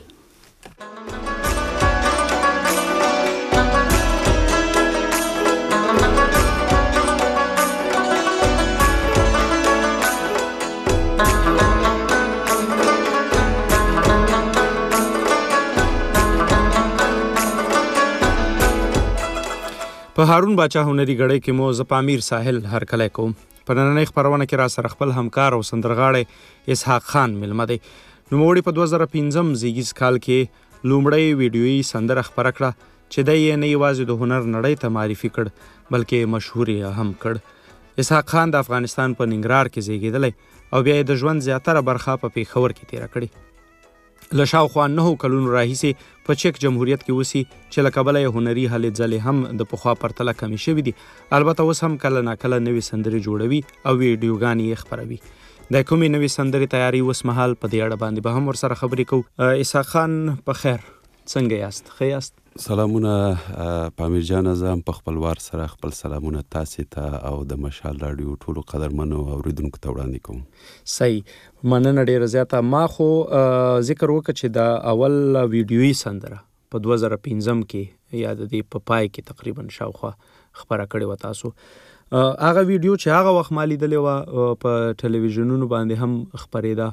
په هارون باچا هنري غړې کې مو ز پامیر ساحل هر کله کوم په نننۍ خبرونه کې را سره خپل همکار او سندرغاړي اسحاق خان ملمه دی نو موړي په 2015 زیږیز کال کې لومړی ویډیويي سندره خبره کړه چې د یې نه یوازې د هنر نړۍ ته معرفي کړ بلکې مشهور یې هم کړ اسحاق خان د افغانستان په ننګرهار کې زیږیدلی او بیا د ژوند زیاتره برخه په پیښور کې تیر کړې له شاوخوا 9 کلونو راهیسې په چک جمهوریت کې وسی چې له کبله هنري هلې ځلې هم د پخوا پرتله کمی شوي دي البته اوس هم کله ناکله نوې سندرې جوړوي او ویډیوګانې یې خپروي د کومې نوې سندرې تیاری اوس مهال په دې اړه باندې به هم ورسره خبرې کوو اسحاق خان په خیر څنګه یاست ښه یاست سلامونه پامیر جان زم په خپلوار سره خپل سلامونه تاسو ته او د مشال رادیو ټولو قدرمنو اوریدونکو ته وړاندې کوم صحیح مننه ډیره زیاته ما خو ذکر وکړ چې د اول ویډیويي سندره په 2015 کې یا د دې په پای کې تقریبا شاوخوا خبره کړې وه تاسو. هغه ویډیو چې هغه وخت ما لیدلې وه په ټلویزیونونو باندې هم خپرېده،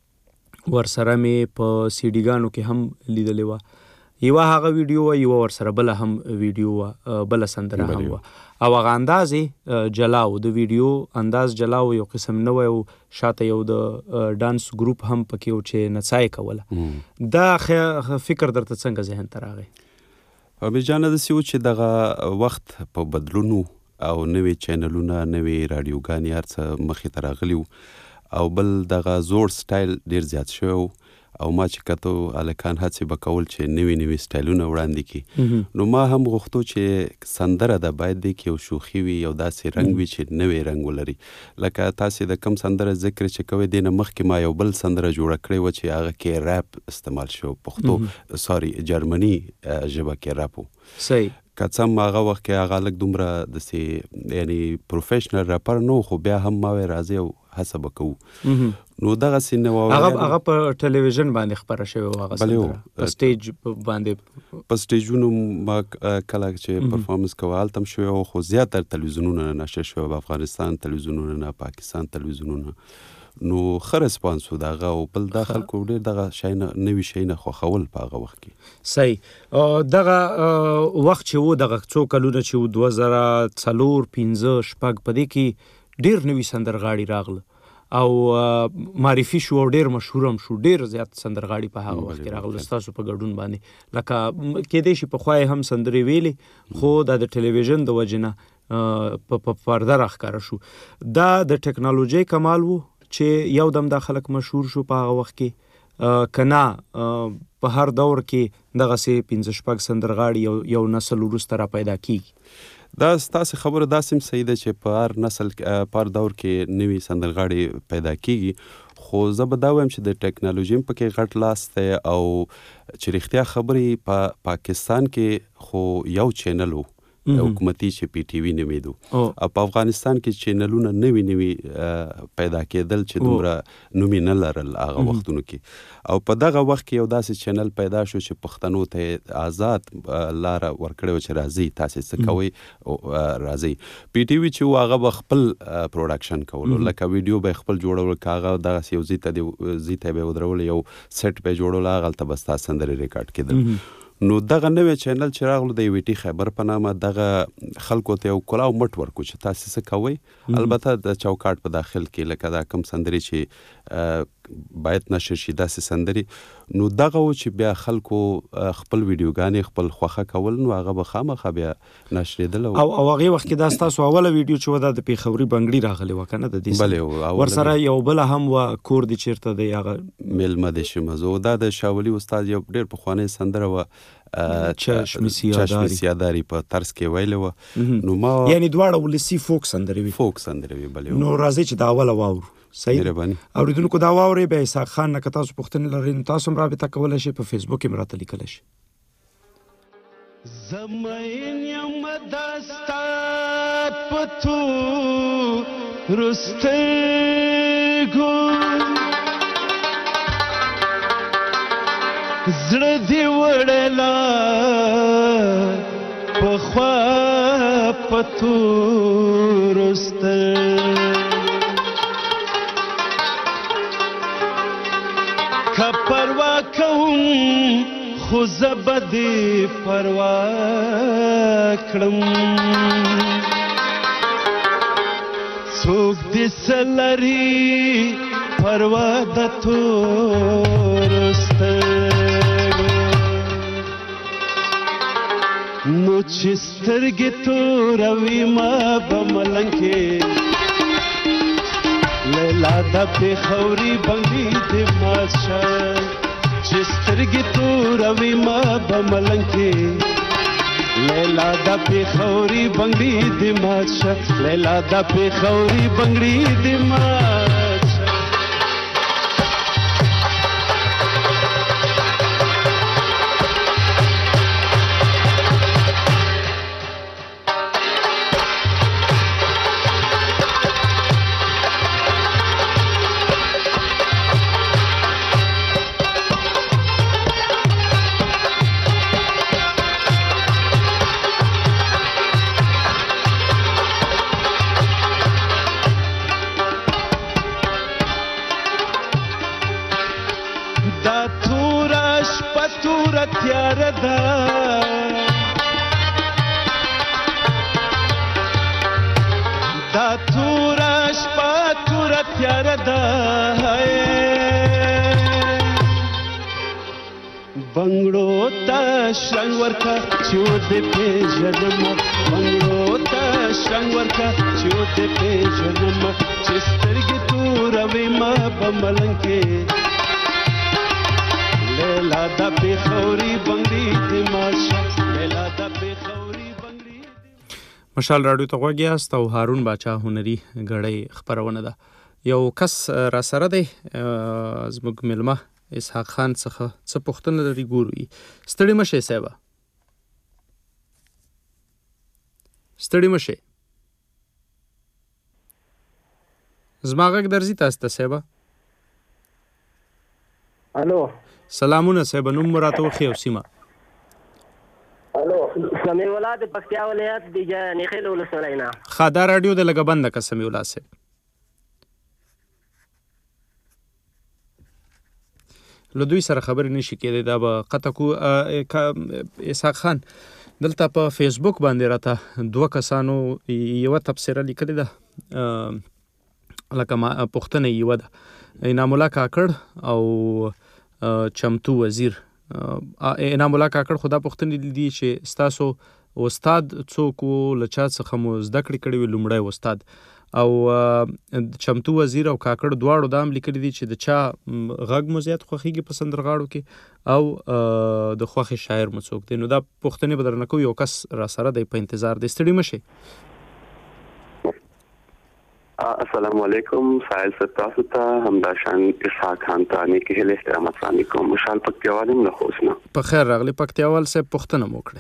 ورسره مې په سی ډي ګانو کې هم لیدلې وه. یوه هغه ویډیو وه، یوه ورسره بله هم ویډیو وه، بله سندره هم وه. او هغه انداز یې جلا و، د ویډیو انداز جلا و، یو قسم نوی و، شاته یو د ډانس ګروپ هم پکې و چې نڅا یې کوله. دا فکر درته څنګه ذهن ته راغی؟ امیر جانه داسې و چې دغه وخت په بدلون او نوې چینلونه، نوې راډیوګانې هر څه مخې ته راغلي وو، او بل دغه زوړ سټایل ډېر زیات شوی و. او ما چې کتو هلکان هڅې به کول چې نوي نوي سټایلونه وړاندې کړي. نو ما هم غوښتو چې سندره ده باید دی کې یو شوخي وي، یو داسې رنګ وي چې نوی رنګ ولري. لکه تاسې د کم سندره ذکر چې کوئ، دې نه مخکې ما یو بل سندره جوړه کړې وه چې هغه کې ریپ استعمال شو، پښتو جرمني ژبه کې ریپ و. صحیح. که څه هم هغه وخت کې هغه هلک دومره داسې یعنې پروفیشنل ریپر نه و، خو بیا هم ما وی راځئ او هڅه به کوو. نو دغسې نه هغه په ټلویزیون باندې خپره شوې وه، هغه سندره په سټیج باندې، په سټیجونو ما کله چې پرفارمنس کوه هلته هم شوې وه، خو زیاتره تلویزیونونه نه نشر شوې وه، افغانستان تلویزیونونه نه، پاکستان تلویزیونونه. نو ښه رسپانس و د هغه، او بل دا خلکو ډېر دغه شیونه نوي شیونه خوښول په هغه وخت کې. صحیح. دغه وخت چې و، دغه څو کلونه چې و، 2004 5 6 په دې کې ډېر نوي سندرغاړي راغله او معرفي شو، او ډېر مشهور هم شو. ډېر زیات سندرغاړي په هغه وخت کې راغله ستاسو په ګډون باندې. لکه کېدای شي پخوا یې هم سندرې ویلې، خو دا د ټلویزیون د وجې نه په پرده راښکاره شو. دا د ټکنالوژۍ کمال و چې یو دم دا خلک مشهور شو په هغه وخت کې، که نه په هر دور کې دغسې 5-6 سندرغاړي یو نسل وروسته را پیدا کېږي. دا ستاسې خبره داسې هم صحیح ده چې په هر نسل په هر دور کې نوي سندرغاړي پیدا کېږي، خو زه به دا وایم چې د ټکنالوژي هم پکې غټ لاس دی. او چې رښتیا خبرې په پاکستان کې خو یو چینل و حکومتي چې پی ټي وي نومیدو، او په افغانستان کې چینلونه نوي نوي پیدا کېدل چې دومره نومي نه لرل هغه وختونو کې. او په دغه وخت کې یو داسې چینل پیدا شو چې پښتنو ته آزاد لاره ورکړې وه چې راځئ تاسې څه کوئ راځئ. پی ټي وي چې و هغه به خپل پروډکشن کولو، لکه ویډیو به خپل جوړول، که هغه دغسې یو ځای ته به یې ودرول، یو سیټ به یې جوړول، هغلته به ستا سندرې ریکارډ کېدل. نو دغه نوی چینل چې راغلو د یوې ټي خیبر په نامه، دغه خلکو ته یو کلاو مټ ورکو چې تاسې څه کوئ. البته د چوکاټ په داخل کې لکه دا کم سندرې چې باید نشر شي داسې سندرې. نو دغه و چې بیا خلکو خپل ویډیوګانې خپل خوښه کول، نو هغه به خامخا بیا نشرېدل. او هغې وخت کې دا ستاسو اوله ویډیو چې وه دا د پېښوري بنګړي راغلې وه که نه؟ د دې ورسره یو بله هم وه، کور دې چېرته دی، هغه میلمه دې شمه زه. دا د شاولي استاد یو ډېر پخوانی سندره وه، چشم سیاداري په طرز کې ویلې وه. نو ما یعنې دواړه ولسي فوک سندرې وي. فوک سندرې وي بلې. نو راځئ چې دا اوله واورو. صحیح. اورېدونکو دا واورئ، بیا اسحاق خان نه که تاسو پوښتنې لرئ نو تاسو هم رابطه کولی شئ، په فیسبوک کې هم راته لیکلی شئ. زمین یم دستا په تورو سترګو، زړه دې وړلا پخوا په تورو سترګو، که پروا کوم خو زه به دې پروا کړم، څوک دې څه لري پروا د تورو سترګو. نو چې سترګې توروي ما به ملنګې لیلا د پېښوري بنګړي دې مات شه، چې سترګې توروي ما به ملنګې لیلا د پېښوري بنګړي دې مات شه، لیلا د پېښوري بنګړي دې مات شه. تور تیار ده دا تور شپه تور تیار ده بنگړو ته شرنګ ورکا چې دې پیژنم بنگړو ته شرنګ ورکا چې دې پیژنم چې سترګې توروي ما په ملنګ کې لیلا د پیښوري بنگړي دې ماشه لیلا د پیښوري بنگړي مشال راډیو ته غوږ یاست او هارون باچا هنري غړی خبرونه ده یو کس را سره دی زموږ ملمه اسحاق خان څخه څه پوښتنه لري ګورو ستړي مشه صاحب ستړي مشه زما غږ درځي تاسو ته صاحب الو سلامونه صاحب نوم مراته خو سیمه الو سمي ولاد پکتیا ولایت دی جانې خلو لسلینا خادا رادیو د لګ بند کا سمي ولاد صاحب له دوی سره خبرې نشي کېدای دا به قطع کو اسحاق خان دلته په فیسبوک باندې راته دوه کسانو یو تبصره لیکلې ده لکه پښتنه یو ده انعام الله کاکړ او چمتو وزیر انعام الله کاکړ خدا پښتنه دي چې ستاسو استاد څوک لچا څخه مو زده کړې کړې وي لومړی استاد او چمتو وزیر او کاکړ دواړو دام لیکلي دي چې د چا غږ مو زیات خوښیږي په سندرغاړو کې او د خوښي شاعر مو څوک دی نو دا پوښتنې به درنه کوو یو کس را سره دی په انتظار دی ستړي مشئ السلام علیکم سائل ستاسو ته همداشان اسحاق خان ته نیکی هیله احترامات علیکم مشال پکتیاوال هم نخوصنا په خیر راغلی پکتیاوال صاحب پوښتنه مو کړئ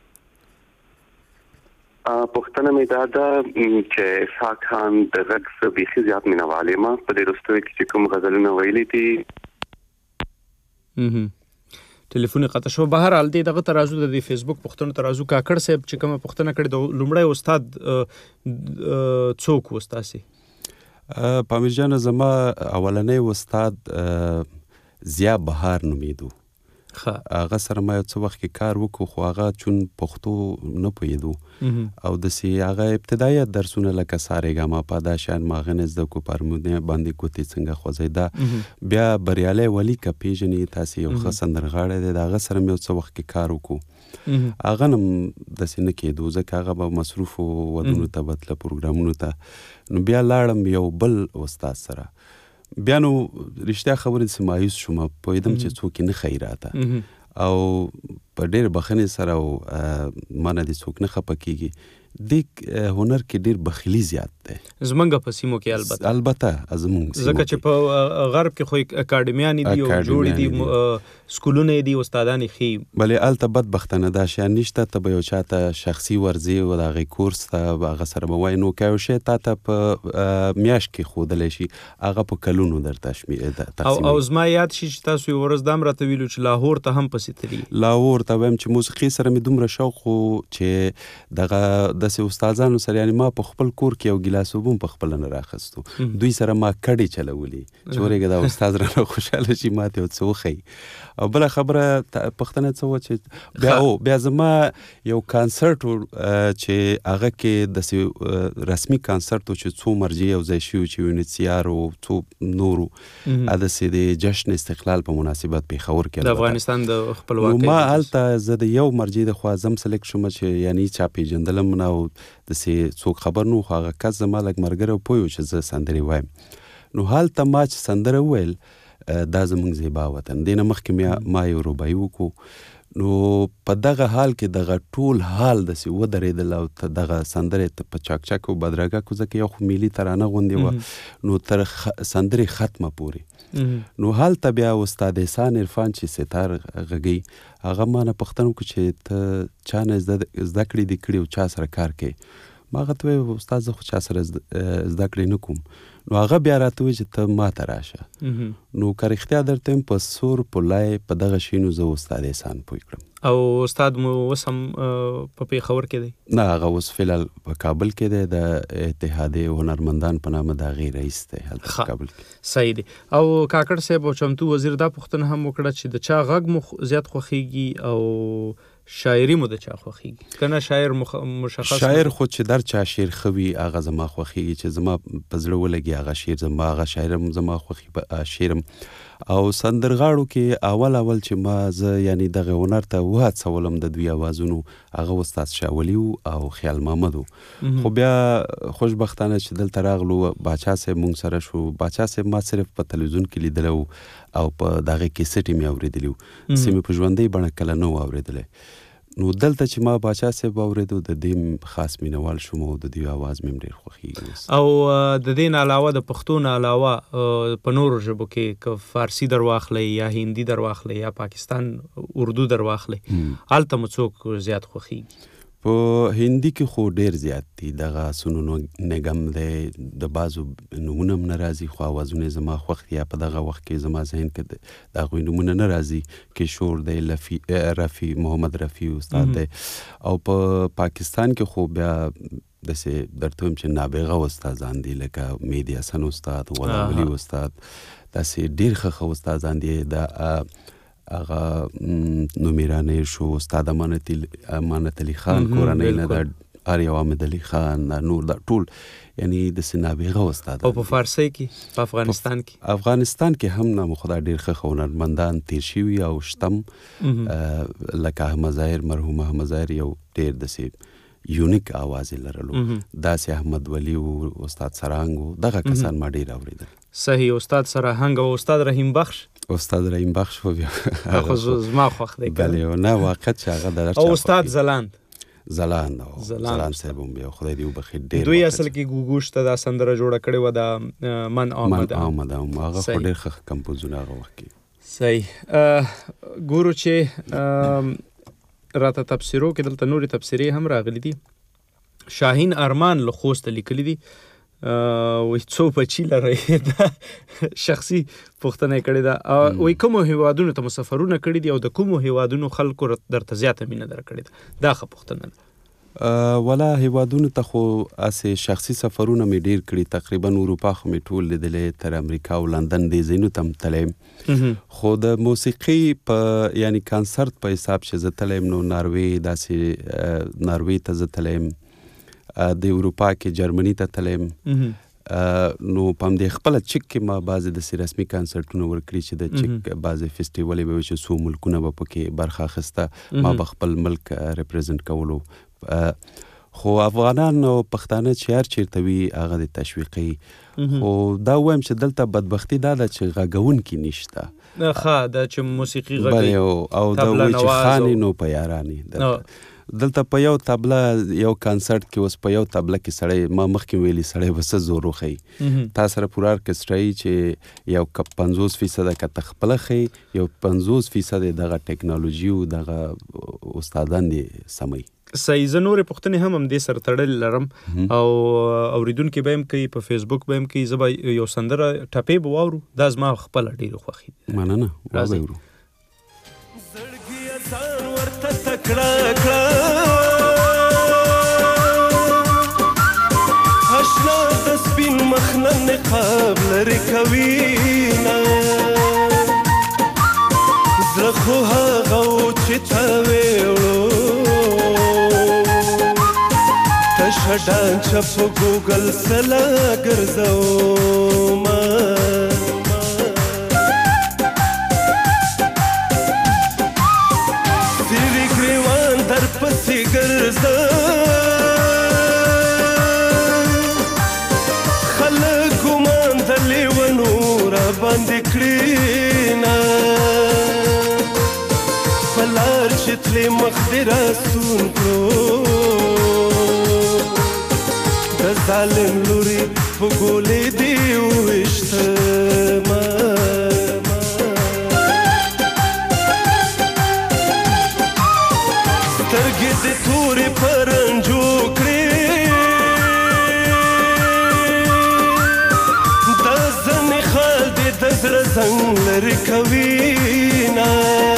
پښتنه مې دا ده چې اسحاق خان د غږ څخه بیخي زیات مینوال یم په دې وروستیو کې چې کوم غزلونه ویلي دي ټلیفون قطع شو بهر حال دی دغه ترازو د فیسبوک پښتنو ترازو کاکړ صاحب چې کومه پښتنه کړې د لومړی استاد څوک وستاسي پامیر جان زما اولنې استاد ضیا بهار نومیدو هغه سره ما یو څه وخت کې کار وکړو خو هغه چون پښتو نه پوهېدو او داسې هغه ابتدایي درسونه لکه سارېګاما پاداشان ماغنې زده کو پارمونه باندې ګوتې څنګه خوځېده بیا بریالی ولی که پیژنې تاسې یو ښه سندرغاړی دی د هغه سره مې یو څه وخت کې کار وکړو هغه نه داسې نه کېدو ځکه هغه به مصروفو ودونو ته بتله پروګرامونو ته نو بیا لاړم یو بل استاد سره بیا نو رښتیا خبرې داسې مایوس شوم پوهېدم چې څوک یې نه ښایي راته او په ډېر بخښنې سره او ما نه دې څوک نه خفه کېږي دې هنر کې ډېر بخیلي زیات دی زمونږ په سیمو کې البته زمونږ ځکه چې په غرب کې خو اکاډمیانې دي او جوړې دي سکولونه دي استادان ښي بلې هلته بدبختانه دا شیان نشته ته به یو چاته شخصي ورځې او د هغې کورس ته هغه سره به وایي نو که یو شی تا ته په میاشت کې ښودلی شي هغه په کلونو درته او زما یاد شي چې تاسو یو ورځ دا هم راته ویلو چې لاهور ته هم پسې تلي لاهور ته وایم چې موسیقي سره مې دومره شوق و چې دغه داسې استادانو سره یعنې ما په خپل کور کې یو ګیلاس اوبه هم په خپله نه راخیستو دوی سره ما کډې چلولي چې ورېږه دا استاد رانه خوشحاله شي ما ته یو څه وښیي او بله خبره پښتنه څه وه چې بیا زما یو کانسرټ و چې هغه کې داسې رسمي کانسرټ و چې څو مرجې یو ځای شوي چې یونیسیار و څو نورو داسې د جشن استقلال په مناسبت پېښور کې د افغانستان د خپلواکۍ ما هلته زه د یو مرجې د خوا زم سلیکټ شوم چې یعنې چا پېژندلم نه او داسې څوک خبر نه و خو هغه کس زما لږ ملګری پوه و چې زه سندرې وایم نو هلته ما چې سندره وویل دا زمونږ زیبا وطن دې نه مخکې ما یو روبایي وکړو نو په دغه حال کې دغه ټول حال داسې ودرېدل او دغه سندرې په چاکچک او بدرګه کو ځکه یو خو ملي ترانه غوندې وه نو تر سندرې ختمه پورې نو هلته بیا استاد احسان عرفان چې ستار غږی هغه ما نه پوښتنه وکړه چې ته چا نه زده کړې دي کړي او چا سره کار کوي ما هغه ته وویل استاد زه خو چا سره زده کړې نه کوم. نو هغه بیا راته وویل چې ته ما ته راشه. نو که رښتیا درته وایم په سور په لای په دغه شیانو زه استاد احسان پوه کړم. او استاد مو اوس هم په پېښور کې دی؟ نه، هغه اوس فعلال په کابل کې دی، د اتحادیې هنرمندان په نامه د هغې رئیس دی هلته په کابل کې. صحیح دی. او کاکړ صاحب او چمتو وزیر دا پوښتنه هم وکړه چې د چا غږ مو زیات خوښیږي او شاعري مو د چا خوښیږي؟ که نه شاعر مشخص؟ شاعر خو چې در چا شعر ښه وي هغه زما خوښیږي، چې زما په زړه ولګي هغه شعر زما، هغه شاعر هم زما خوښي شعر. او سندرغاړو کې اول چې ما زه یعنی دغه هنر ته وهڅولم د دوی اوازونو، هغه استاد شاه ولی او خیال محمد و. خو بیا خوشبختانه چې دلته راغلو باچا صاحب مونږ سره شو. باچا صاحب ما صرف په تلویزیون کې لیدلی او په دغه کیسټ یې مې اورېدلی و، سیمې په ژوندۍ بڼه کله نه و اورېدلی. نو دلته چې ما باچا صاحب اورېدو د دې خاص مینوال شوم او د دوی اواز مې ډېر خوښیږي. او د دې نه علاوه د پښتو نه علاوه په نورو ژبو کې که فارسي در واخلئ یا هندي در واخلئ یا پاکستان اردو در واخلئ، هلته مو څوک زیات خوښیږي؟ په هندي کې خو ډېر زیات دي. دغه سونو نګم دی، د بعضو نومونه هم نه راځي خو اوازونه زما خوښ دي. یا په دغه وخت کې زما ذهن کې د هغوی نومونه نه راځي. کشور دی، رفي محمد رفي استاد دی. او په پاکستان کې خو بیا داسې درته وایم چې نابغه استادان دي، لکه مهدي حسن استاد، غلام علي استاد، داسې ډېر ښه استادان دي. د هغه نومیرانې شو استاد امانت علي خان کورنۍ نه، د آریا حامد علي خان، نور دا ټول یعنی داسې نابغه استادان. او په فارسي کې په افغانستان کې؟ افغانستان کې هم نام خدا ډېر ښه هنرمندان تیر شوي او شتم، لکه احمد ظاهر، مرحوم احمد ظاهر یو ډېر داسې یونیک آواز یې لرلو. داسې احمد ولی و، استاد سرهنګ و، دغه کسان ما ډېر اورېدل. صحیح. استاد سرهنګ او استاد رحیم بخش؟ استاد رحیم بخش خو بیا خو زما خوښ دی. بلې نه واقعیت چې هغه د او استاد زلاند صاحب هم بیا خدای دې وبخښي ډېر دوی اصل کې ګوګوش ته دا سندره جوړه کړې وه، د من آمد هغه خو ډېر ښه کمپوزونه هغه وخت کې. صحیح. ګورو چې راته تبصرو کې دلته نورې تبصرې هم راغلي دي. شاهین ارمان له خوسته لیکلي دي، وی څو بچي لرئ؟ دا شخصي پوښتنه یې کړې ده. وی کومو هیوادونو ته مسافرونه کړي دي او د کومو هیوادونو خلکو درته زیاته مینه درکړې ده؟ دا ښه پوښتنه ده. ولا هیوادونو ته خو اسې شخصي سفرونه مې ډېر کړي، تقریبا اروپا خو مې ټول لیدلی، تر امریکا او لندن دې ځایونو ته هم تلی. خو د موسیقي په یعنی کانسرت په حساب چې زه تلی یم نو ناروې، داسې ناروې ته زه تلی یم، د اروپا کې جرمني ته تلی یم. نو په همدې خپله چک کې ما بعضې داسې رسمي کانسرټونه ورکړي چې د چک بعضې فیسټیولې به وي چې څو ملکونه به پکې برخه اخیسته، ما به خپل ملک ریپرزنټ کولو. خو افغانان او پښتانه چې هر چېرته وي هغه د تشویقوي. خو دا ووایم چې دلته بدبختي دا ده چې غږونکي نشته. ښه دا چې موسیقي غږوي او دا وایي چې خانې نو په یارانې. دلته په یو تبله یو کانسرت کې اوس په یو تبله کې سړی، ما مخکې ویلي سړی به څه زور وښیي. تا سره پوره ارکسټرا یي چې یو 50% که ته خپله ښیي، یو 50% دغه ټیکنالوژي او دغه استادان دي سموي. صحیح. زه نورې پوښتنې هم همدې سره تړلې لرم او اورېدونکي به هم کوي، په فیسبوک به هم کوي. زه به یو سندره ټپې به واورو، دا زما خپله ډېرې خوښې دي. مننه، واورو. اشنا د سپین مخنه نقاب لري کوینه، زړه خو هغه و چې تا ویړو، تشه ډانچه په ګوګل سلا ګرځومه، پسې ګرځه، خلک ګمان د لیونو را باندې کړینه، په لار چې تلې مخ دې راسون کړو، د ظالم لورې په ګولې دې وویشتمه. سترګې دې تورې پرنجو کړې، زنګ لري کوینا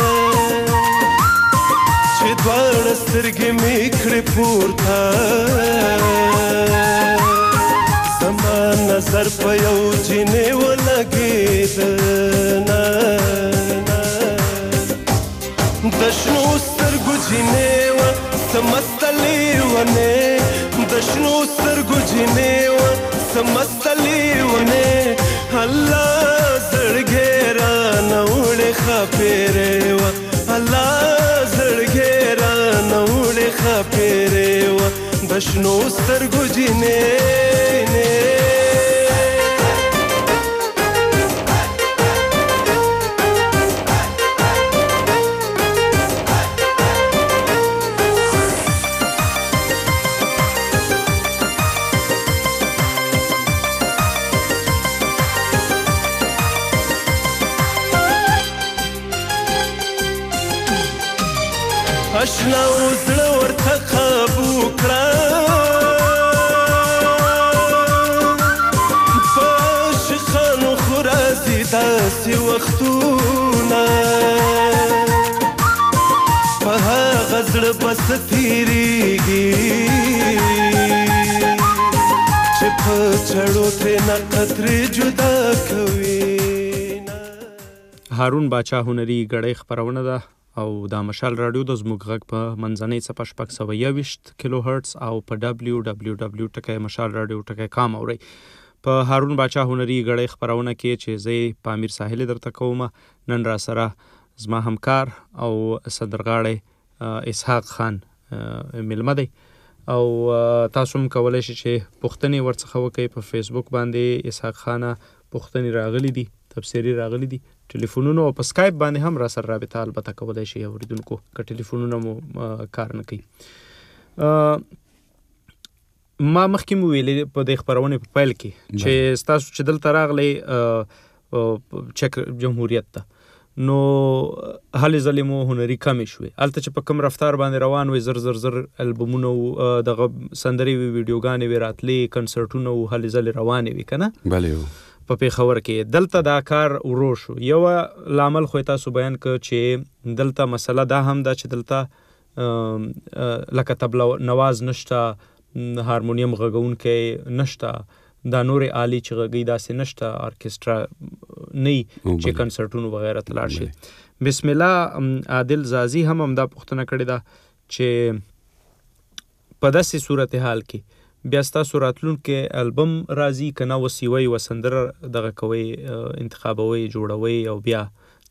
چې دواړه سترګې مې کړې پورته زما نظر په یو جینې ولګېده د شنو سترګو جینې وه څه مسته لیونې د شنو سترګو جینې وه څه مسته لیونې الله زړګې رانه وړې ښاپېرې وه الله زړګې رانه وړې ښاپېرې وه د شنو سترګو جینې اشنا وزړه ورته قابو کړه په عاشقانو خو راځي داسې وختونه په هغه زړه بس تېرېږي چې په چړو ترېنه قطرې جدا کوي. هارون باچا هنري ګړۍ خپرونه ده او دا مشال رادیو د زموږ غږ په منځنۍ څپه 621 کیلو هرتز او په www.mashalradio.com اورئ. په هارون باچا هنري ګړۍ خپرونه کې چې زه پامیر ساحل درته کوم، نن را سره زما همکار او سندرغاړی اسحاق خان ملمه دی او تاسو هم کولی شئ چې پوښتنې ورڅخه وکئ. په فیسبوک باندې اسحاق خانه پوښتنې راغلي دي، تبصرې راغلي دي، ټلیفونونو او په سکایپ باندې هم را سره رابطه البته کولی شي اوریدونکو که ټلیفونونه مو کار نه کوي. ما مخکې مو ویلې په دې خپرونې په پیل کې چې ستاسو چې دلته راغلی چک جمهوریت ته نو هلې ځلې مو هنري کمې شوې، هلته چې په کم رفتار باندې روان وي زر زر زر البومونه دغه سندرې وي، ویډیوګانې وي، راتلې کنسرټونه و، هلې ځلې روانې وي که نه په پېښور کې. دلته دا کار ورو شو. یو لامل خو تاسو بیان کړ چې دلته مسله دا هم ده چې دلته لکه طبله نواز نشته، هارمونیم غږونکی نشته، دا نورې آلې چې غږوي داسې نشته، ارکسټرا نه چې کنسرټونو وغیره ته لاړ شي. بسم الله عادل زازي هم همدا پوښتنه کړې ده چې په داسې صورتحال کې بیا ستاسو راتلونکی البم راځي که نه وسیوئ و سندره دغه کوئ انتخابوئ جوړوئ او بیا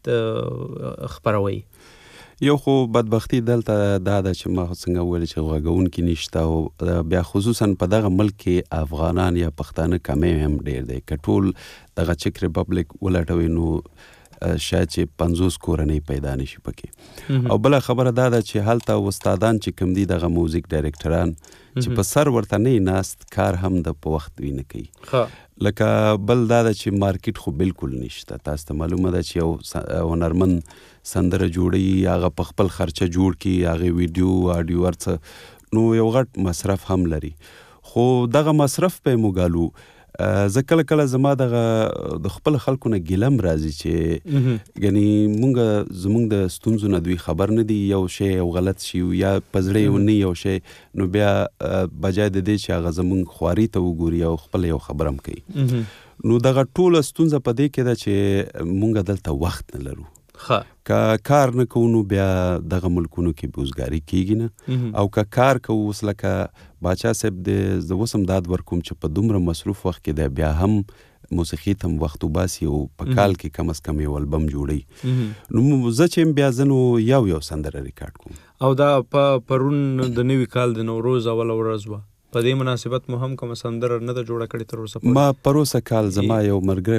خپروئ؟ یو خو بدبختی دلته دا ده چې ما څنګه وویل چې غږونکي نشته او بیا خصوصا په دغه ملک کې افغانان یا پښتانه کمی هم ډېر دی. که ټول دغه چک ریپبلیک ولټوي نو شاید چې 50 کورنۍ پیدا نشي پکې. او بله خبره دا ده چې هلته استادان چې کوم دي دغه موزیک ډایرکټران چې په سر ورته نه ناست کار هم د په وخت وی نه کوي. لکه بل دا ده چې مارکیټ خو بالکل نشته. تاسو ته معلومه ده چې یو هنرمند سندره جوړي، هغه په خپل خرچه جوړ کړي، هغه ویډیو آډیو ورڅ نو یو غټ مصرف هم لري. خو دغه مصرف په موګالو زه کله کله زما دغه د خپل خلکو نه ګیلم راځي چې یعنی زمونږ د ستونزو نه دوی خبر نه دي، یو شی یو غلط شي یا په زړه یې ونی یو شی نو بیا بجای د دې چې هغه زمونږ خواري ته وګوري او خپل یو خبره هم کوي. نو دغه ټوله ستونزه په دې کې ده چې مونږ دلته وخت نه لرو. که کار نه کوو نو بیا دغه ملکونو کې بوزګاري کیږي نه، او که کار کوو اوس لکه باچا صاحب زه اوس هم داد ورکوم چې په دومره مصروف وخت کې دی بیا هم موسیقي ته هم وخت وباسي او په کال کې کم از کم یو البم جوړوي. نو زه چې بیا زه نو یو سندره ریکارډ کوم. او دا پرون د نوي کال د نوروز اوله ورځ وه، په دې مناسبت مو هم کومه سندره نه ده جوړه کړې تر اوسه؟ ما پروسه کال زما یو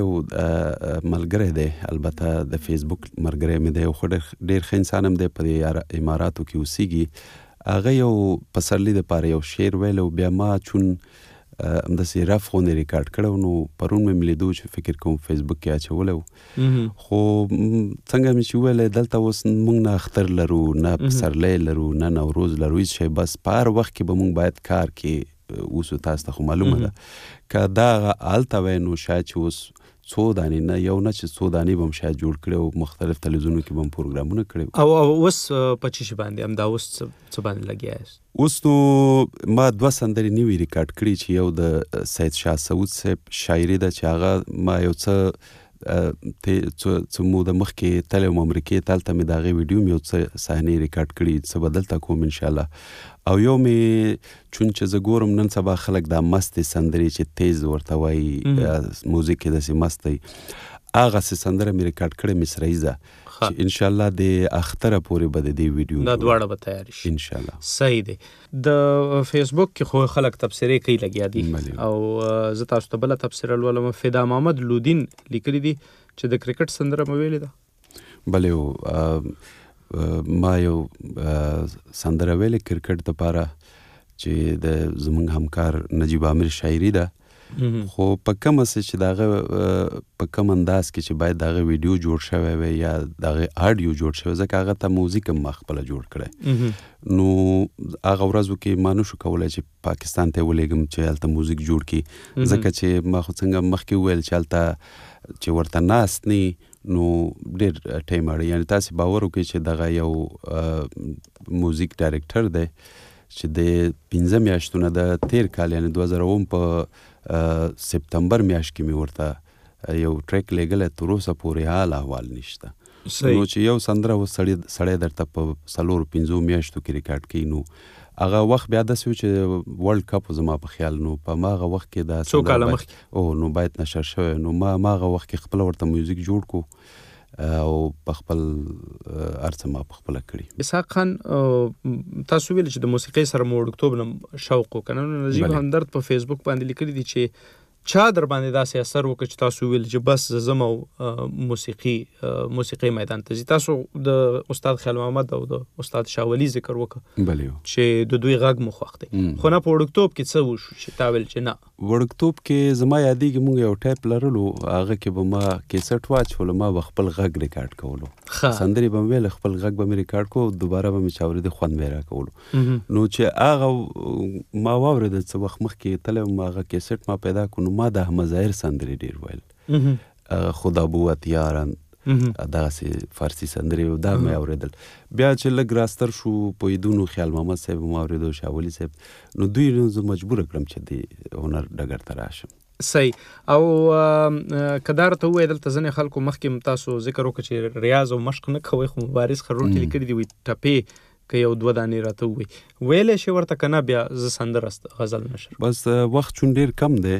ملګری دی، البته د فیسبوک ملګری مې دی، خو ډېر ښه انسان هم دی، په اماراتو کې اوسیږي. هغه یو پسرلي دپاره یو شعر ویلی او بیا ما چون همداسې رف غوندې ریکارډ کړی نو پرون مې لیدو چې فکر کوم فیسبوک کې اچولی و. خو څنګه مې چې وویلی دلته اوس موږ نه اختر لرو، نه پسرلی لرو، نه نوروز لرو، هېڅ شی. بس په هر وخت کې به موږ باید کار کې اوسو. تاسو ته خو معلومه ده که دا هلته وی نو شاید چې اوس څو دانې نه یو نه چې څو دانې به هم شاید جوړ کړي او مختلف تلویزیونونو کې به هم پروګرامونه کړي او اوس په څه شي باندې همدا اوس څه باندې لګیا یاست؟ اوس نو ما 2 سندرې نوي ریکارډ کړي چې یو د سید شاه سعود صاحب شاعري ده چې هغه ما یو څه موده مخکې تللی وم امریکې ته هلته مې د هغې ویډیو مې یو څه صحنې ریکارډ کړي څه به دلته کوم انشاءالله او یو مې چون چې زه ګورم نن سبا خلک دا مستې سندرې چې تیز ورته وایي موزیک یې داسې مست دی هغسې سندره مې ریکارډ کړې مصرعیزه چې انشاءالله د اختره پورې به د دې ویډیو دا دواړه به تیار شي انشاءالله. صحیح دی. د فیسبوک کې خو خلک تبصرې کوي لګیا دي او زه تاسو ته بله تبصره لولم. فدا محمد لودین لیکلی دي چې د کرکټ سندره مې ویلې ده. بلې ما یو سندره ویلې کرکټ دپاره چې د زموږ همکار نجیب عامر شاعري ده خو په کومه څه چې د هغه په کوم انداز کې چې باید د هغه ویډیو جوړ شوی وی یا د هغې آډیو جوړ شوی ځکه هغه ته موزیک هم ما خپله جوړ کړی نو هغه ورځو کې ما نشو کولی چې پاکستان ته ولېږم چې هلته موزیک جوړ کړي ځکه چې ما خو څنګه مخکې وویل چې هلته چې ورته ناست نی نو ډېر ټایم اړ یعنې تاسې باور وکړئ چې دغه یو موزیک ډایرکټر دی چې د 15 میاشتونه د تیر کال یعنې 2009 په سپتمبر میاشت کې مې ورته یو ټریک لېږلی تر اوسه پورې حال احوال نشته نو چې یو سندره اوس سړی درته په 4-5 میاشتو کې ریکارډ کوي نو هغه وخت بیا داسې و چې ورلډ کپ زما په خیال نو په هغه وخت کې دا څو کاله مخکې نو باید نشر شوی نو ما هغه وخت کې خپله ورته میوزیک جوړ کو او په خپل ارڅه ما په خپله کړي. اسحاق خان تاسو ویل چې د موسیقۍ سره مو وړکتوب نه شوق وکړ نو نجیب همدرد په فیسبوک باندې لیکلي دي چې چا در باندې داسې اثر وکړ چې تاسو ویل چې بس زما موسیقي میدان ته ځي. تاسو د استاد خیال محمد او د استاد شاه ولی ذکر وکړ چې د دوی غږ مو خوښ دی خو نه په وړکتوب کې څه وشو چې تا ویل چې نه وړکتوب کې زما یادېږي موږ یو ټیپ لرلو هغه کې به ما کیسټ واچولو ما به خپل غږ ریکارډ کولو سندرې به مې ویل خپل غږ به مې ریکارډ کو دوباره به مې چې اورېده خوند به یې راکولو نو چې هغه ما واورېده څه وخت مخکې تللی وم هغه کیسټ ما پیدا کړو ما د احمد ظاهر سندرې ډېر ویل خدا بوت یاران دغسې فارسي سندرې دا مې اورېدل بیا چې لږ راستر شو پوهېدونو خیال محمد صاحب مو اورېدو شاه ولی صاحب نو دوی زه مجبوره کړم چې د هنر ډګر ته راشم. صحیح. او که دا راته ووایې دلته ځینې خلکو مخکې تاسو ذکر وکړه چې ریاض او مشق نه کوئ خو مبارز خروټ کې لیکلي دي وایي ټپې که یو 2 دانې راته ووایي ویلی شي ورته که نه بیا زه سندره غزل نشر بس وخت چون ډېر کم دی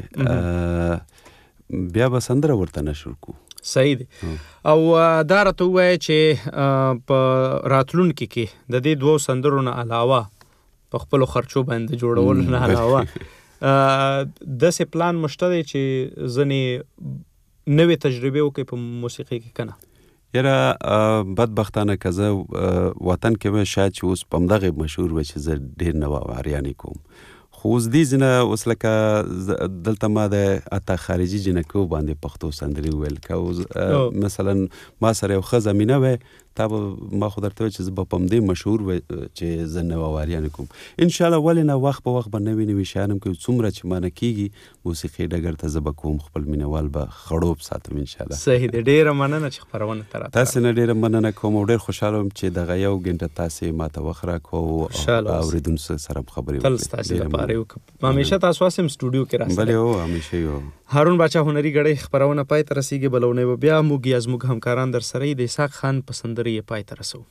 بیا به سندره ورته نشر کو. صحیح دی. او دا راته ووایه چې په راتلونکي کې د دې 2 سندرو نه علاوه په خپلو خرچو باندې جوړولو نه علاوه داسې پلان مشته دی چې ځینې نوې تجربې وکړئ په موسیقۍ کې که نه؟ یاره بدبختانه که زه وطن کې وی شاید چې اوس په همدغې مشهور وی چې زه ډېر نوآوریانې کوم خو اوس دې ځینه اوس لکه دلته ما د حتی خارجي جنکو باندې پښتو سندرې وویل که مثلا ما سره یو ښه زمینه وی تا به ما خو درته وی چې زه به په همدې مشهور وی چې زه نوآوریانې کوم انشاءالله ولې نه وخت په وخت به نوي شیان هم کوي څومره چې مانه کېږي موسیقۍ ډګر ته زه به کوم خپل مینهوال به خړوب ساتم انشاءالله. صحیح دی. ډېره مننه چې خپرونه ته راته تاسې نه ډېره مننه کوم او ډېر خوشحاله وم چې دغه 1 غنټه تاسې ماته وخت راکړو او اورېدونکو سره هم خبرې وکړې. تل ستاسې لپاره یو همیشه تاسو هسې هم سټوډیو کې راستلی. بلې همیشه یو. هارون باچا هنري غړی خپرونه پای ته رسیږي بلونه به بیا موږ یا زموږ همکاران در سره د اسحاق خان په سندرې یې پای ته رسو.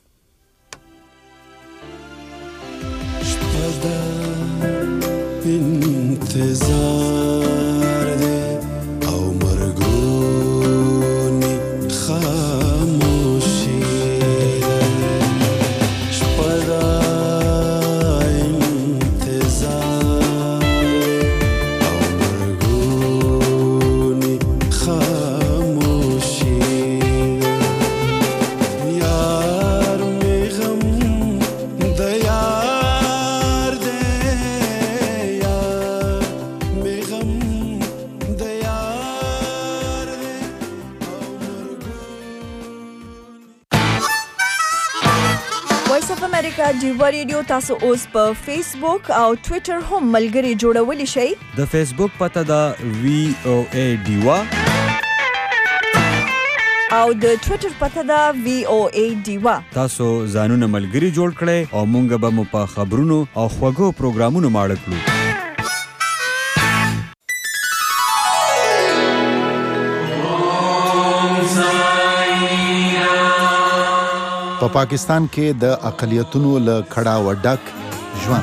انتظار دے او مرگونی خاموشی شپدا انتظار او مرگونی خاموشی یار می غم دیا امریکا ډیوا ریډیو تاسو اوس په فیسبوک او ټوئیټر هم ملګري جوړولی شئ. د فیسبوک پته دا VOA ډیوا او د ټوئیټر پته ده VOA ډیوا. تاسو ځانونه ملګري جوړ کړئ او مونږ به مو په خبرونو او خوږو پروګرامونو ماړه کړو. په پاکستان کې د اقلیتونو له کړه و ډک ژوند.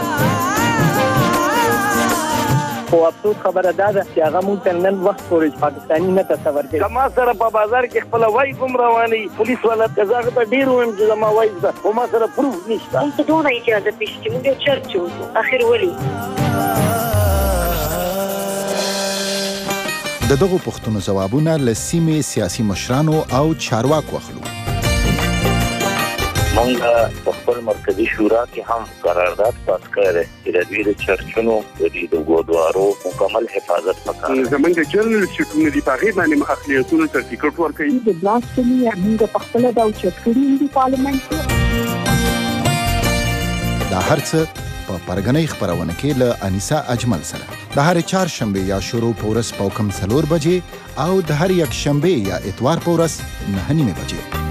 او افسوس خبره ده چې هغه مونږ ته نن وخت پورې پاکستاني نه تصور کوي. ما سره په بازار کې خپل وای کوم رواني پولیس والا کزاغه ته ډیر ویم چې ما وای ده او ما سره پروف نشته. ته دوه اجازه پېښې موږ چرچ وو اخر ولي دغه پښتنو جوابونه له سیمې سیاسي مشرانو او چارواکو اخلو. مونږه په خپل مرکزی شورا کې هم قرارداد پاس کړی چې د دوی د چرچونو د ګودوارو مکمل حفاظت وکړي. زمونږ جنرال سټیټونه دی په غیبه باندې اقلیتونو سرټیفیکټ ورکړي. د بلاستنی موږ په خپل د چرچونو دی پارلیمنت دا هرڅه په پرګنۍ خبرونه کې له انیسا اجمل سره د هر چهارشنبه یا شروع پورس په کم 4 بجې او د هر یک شنبه یا اتوار پورس 9 بجې.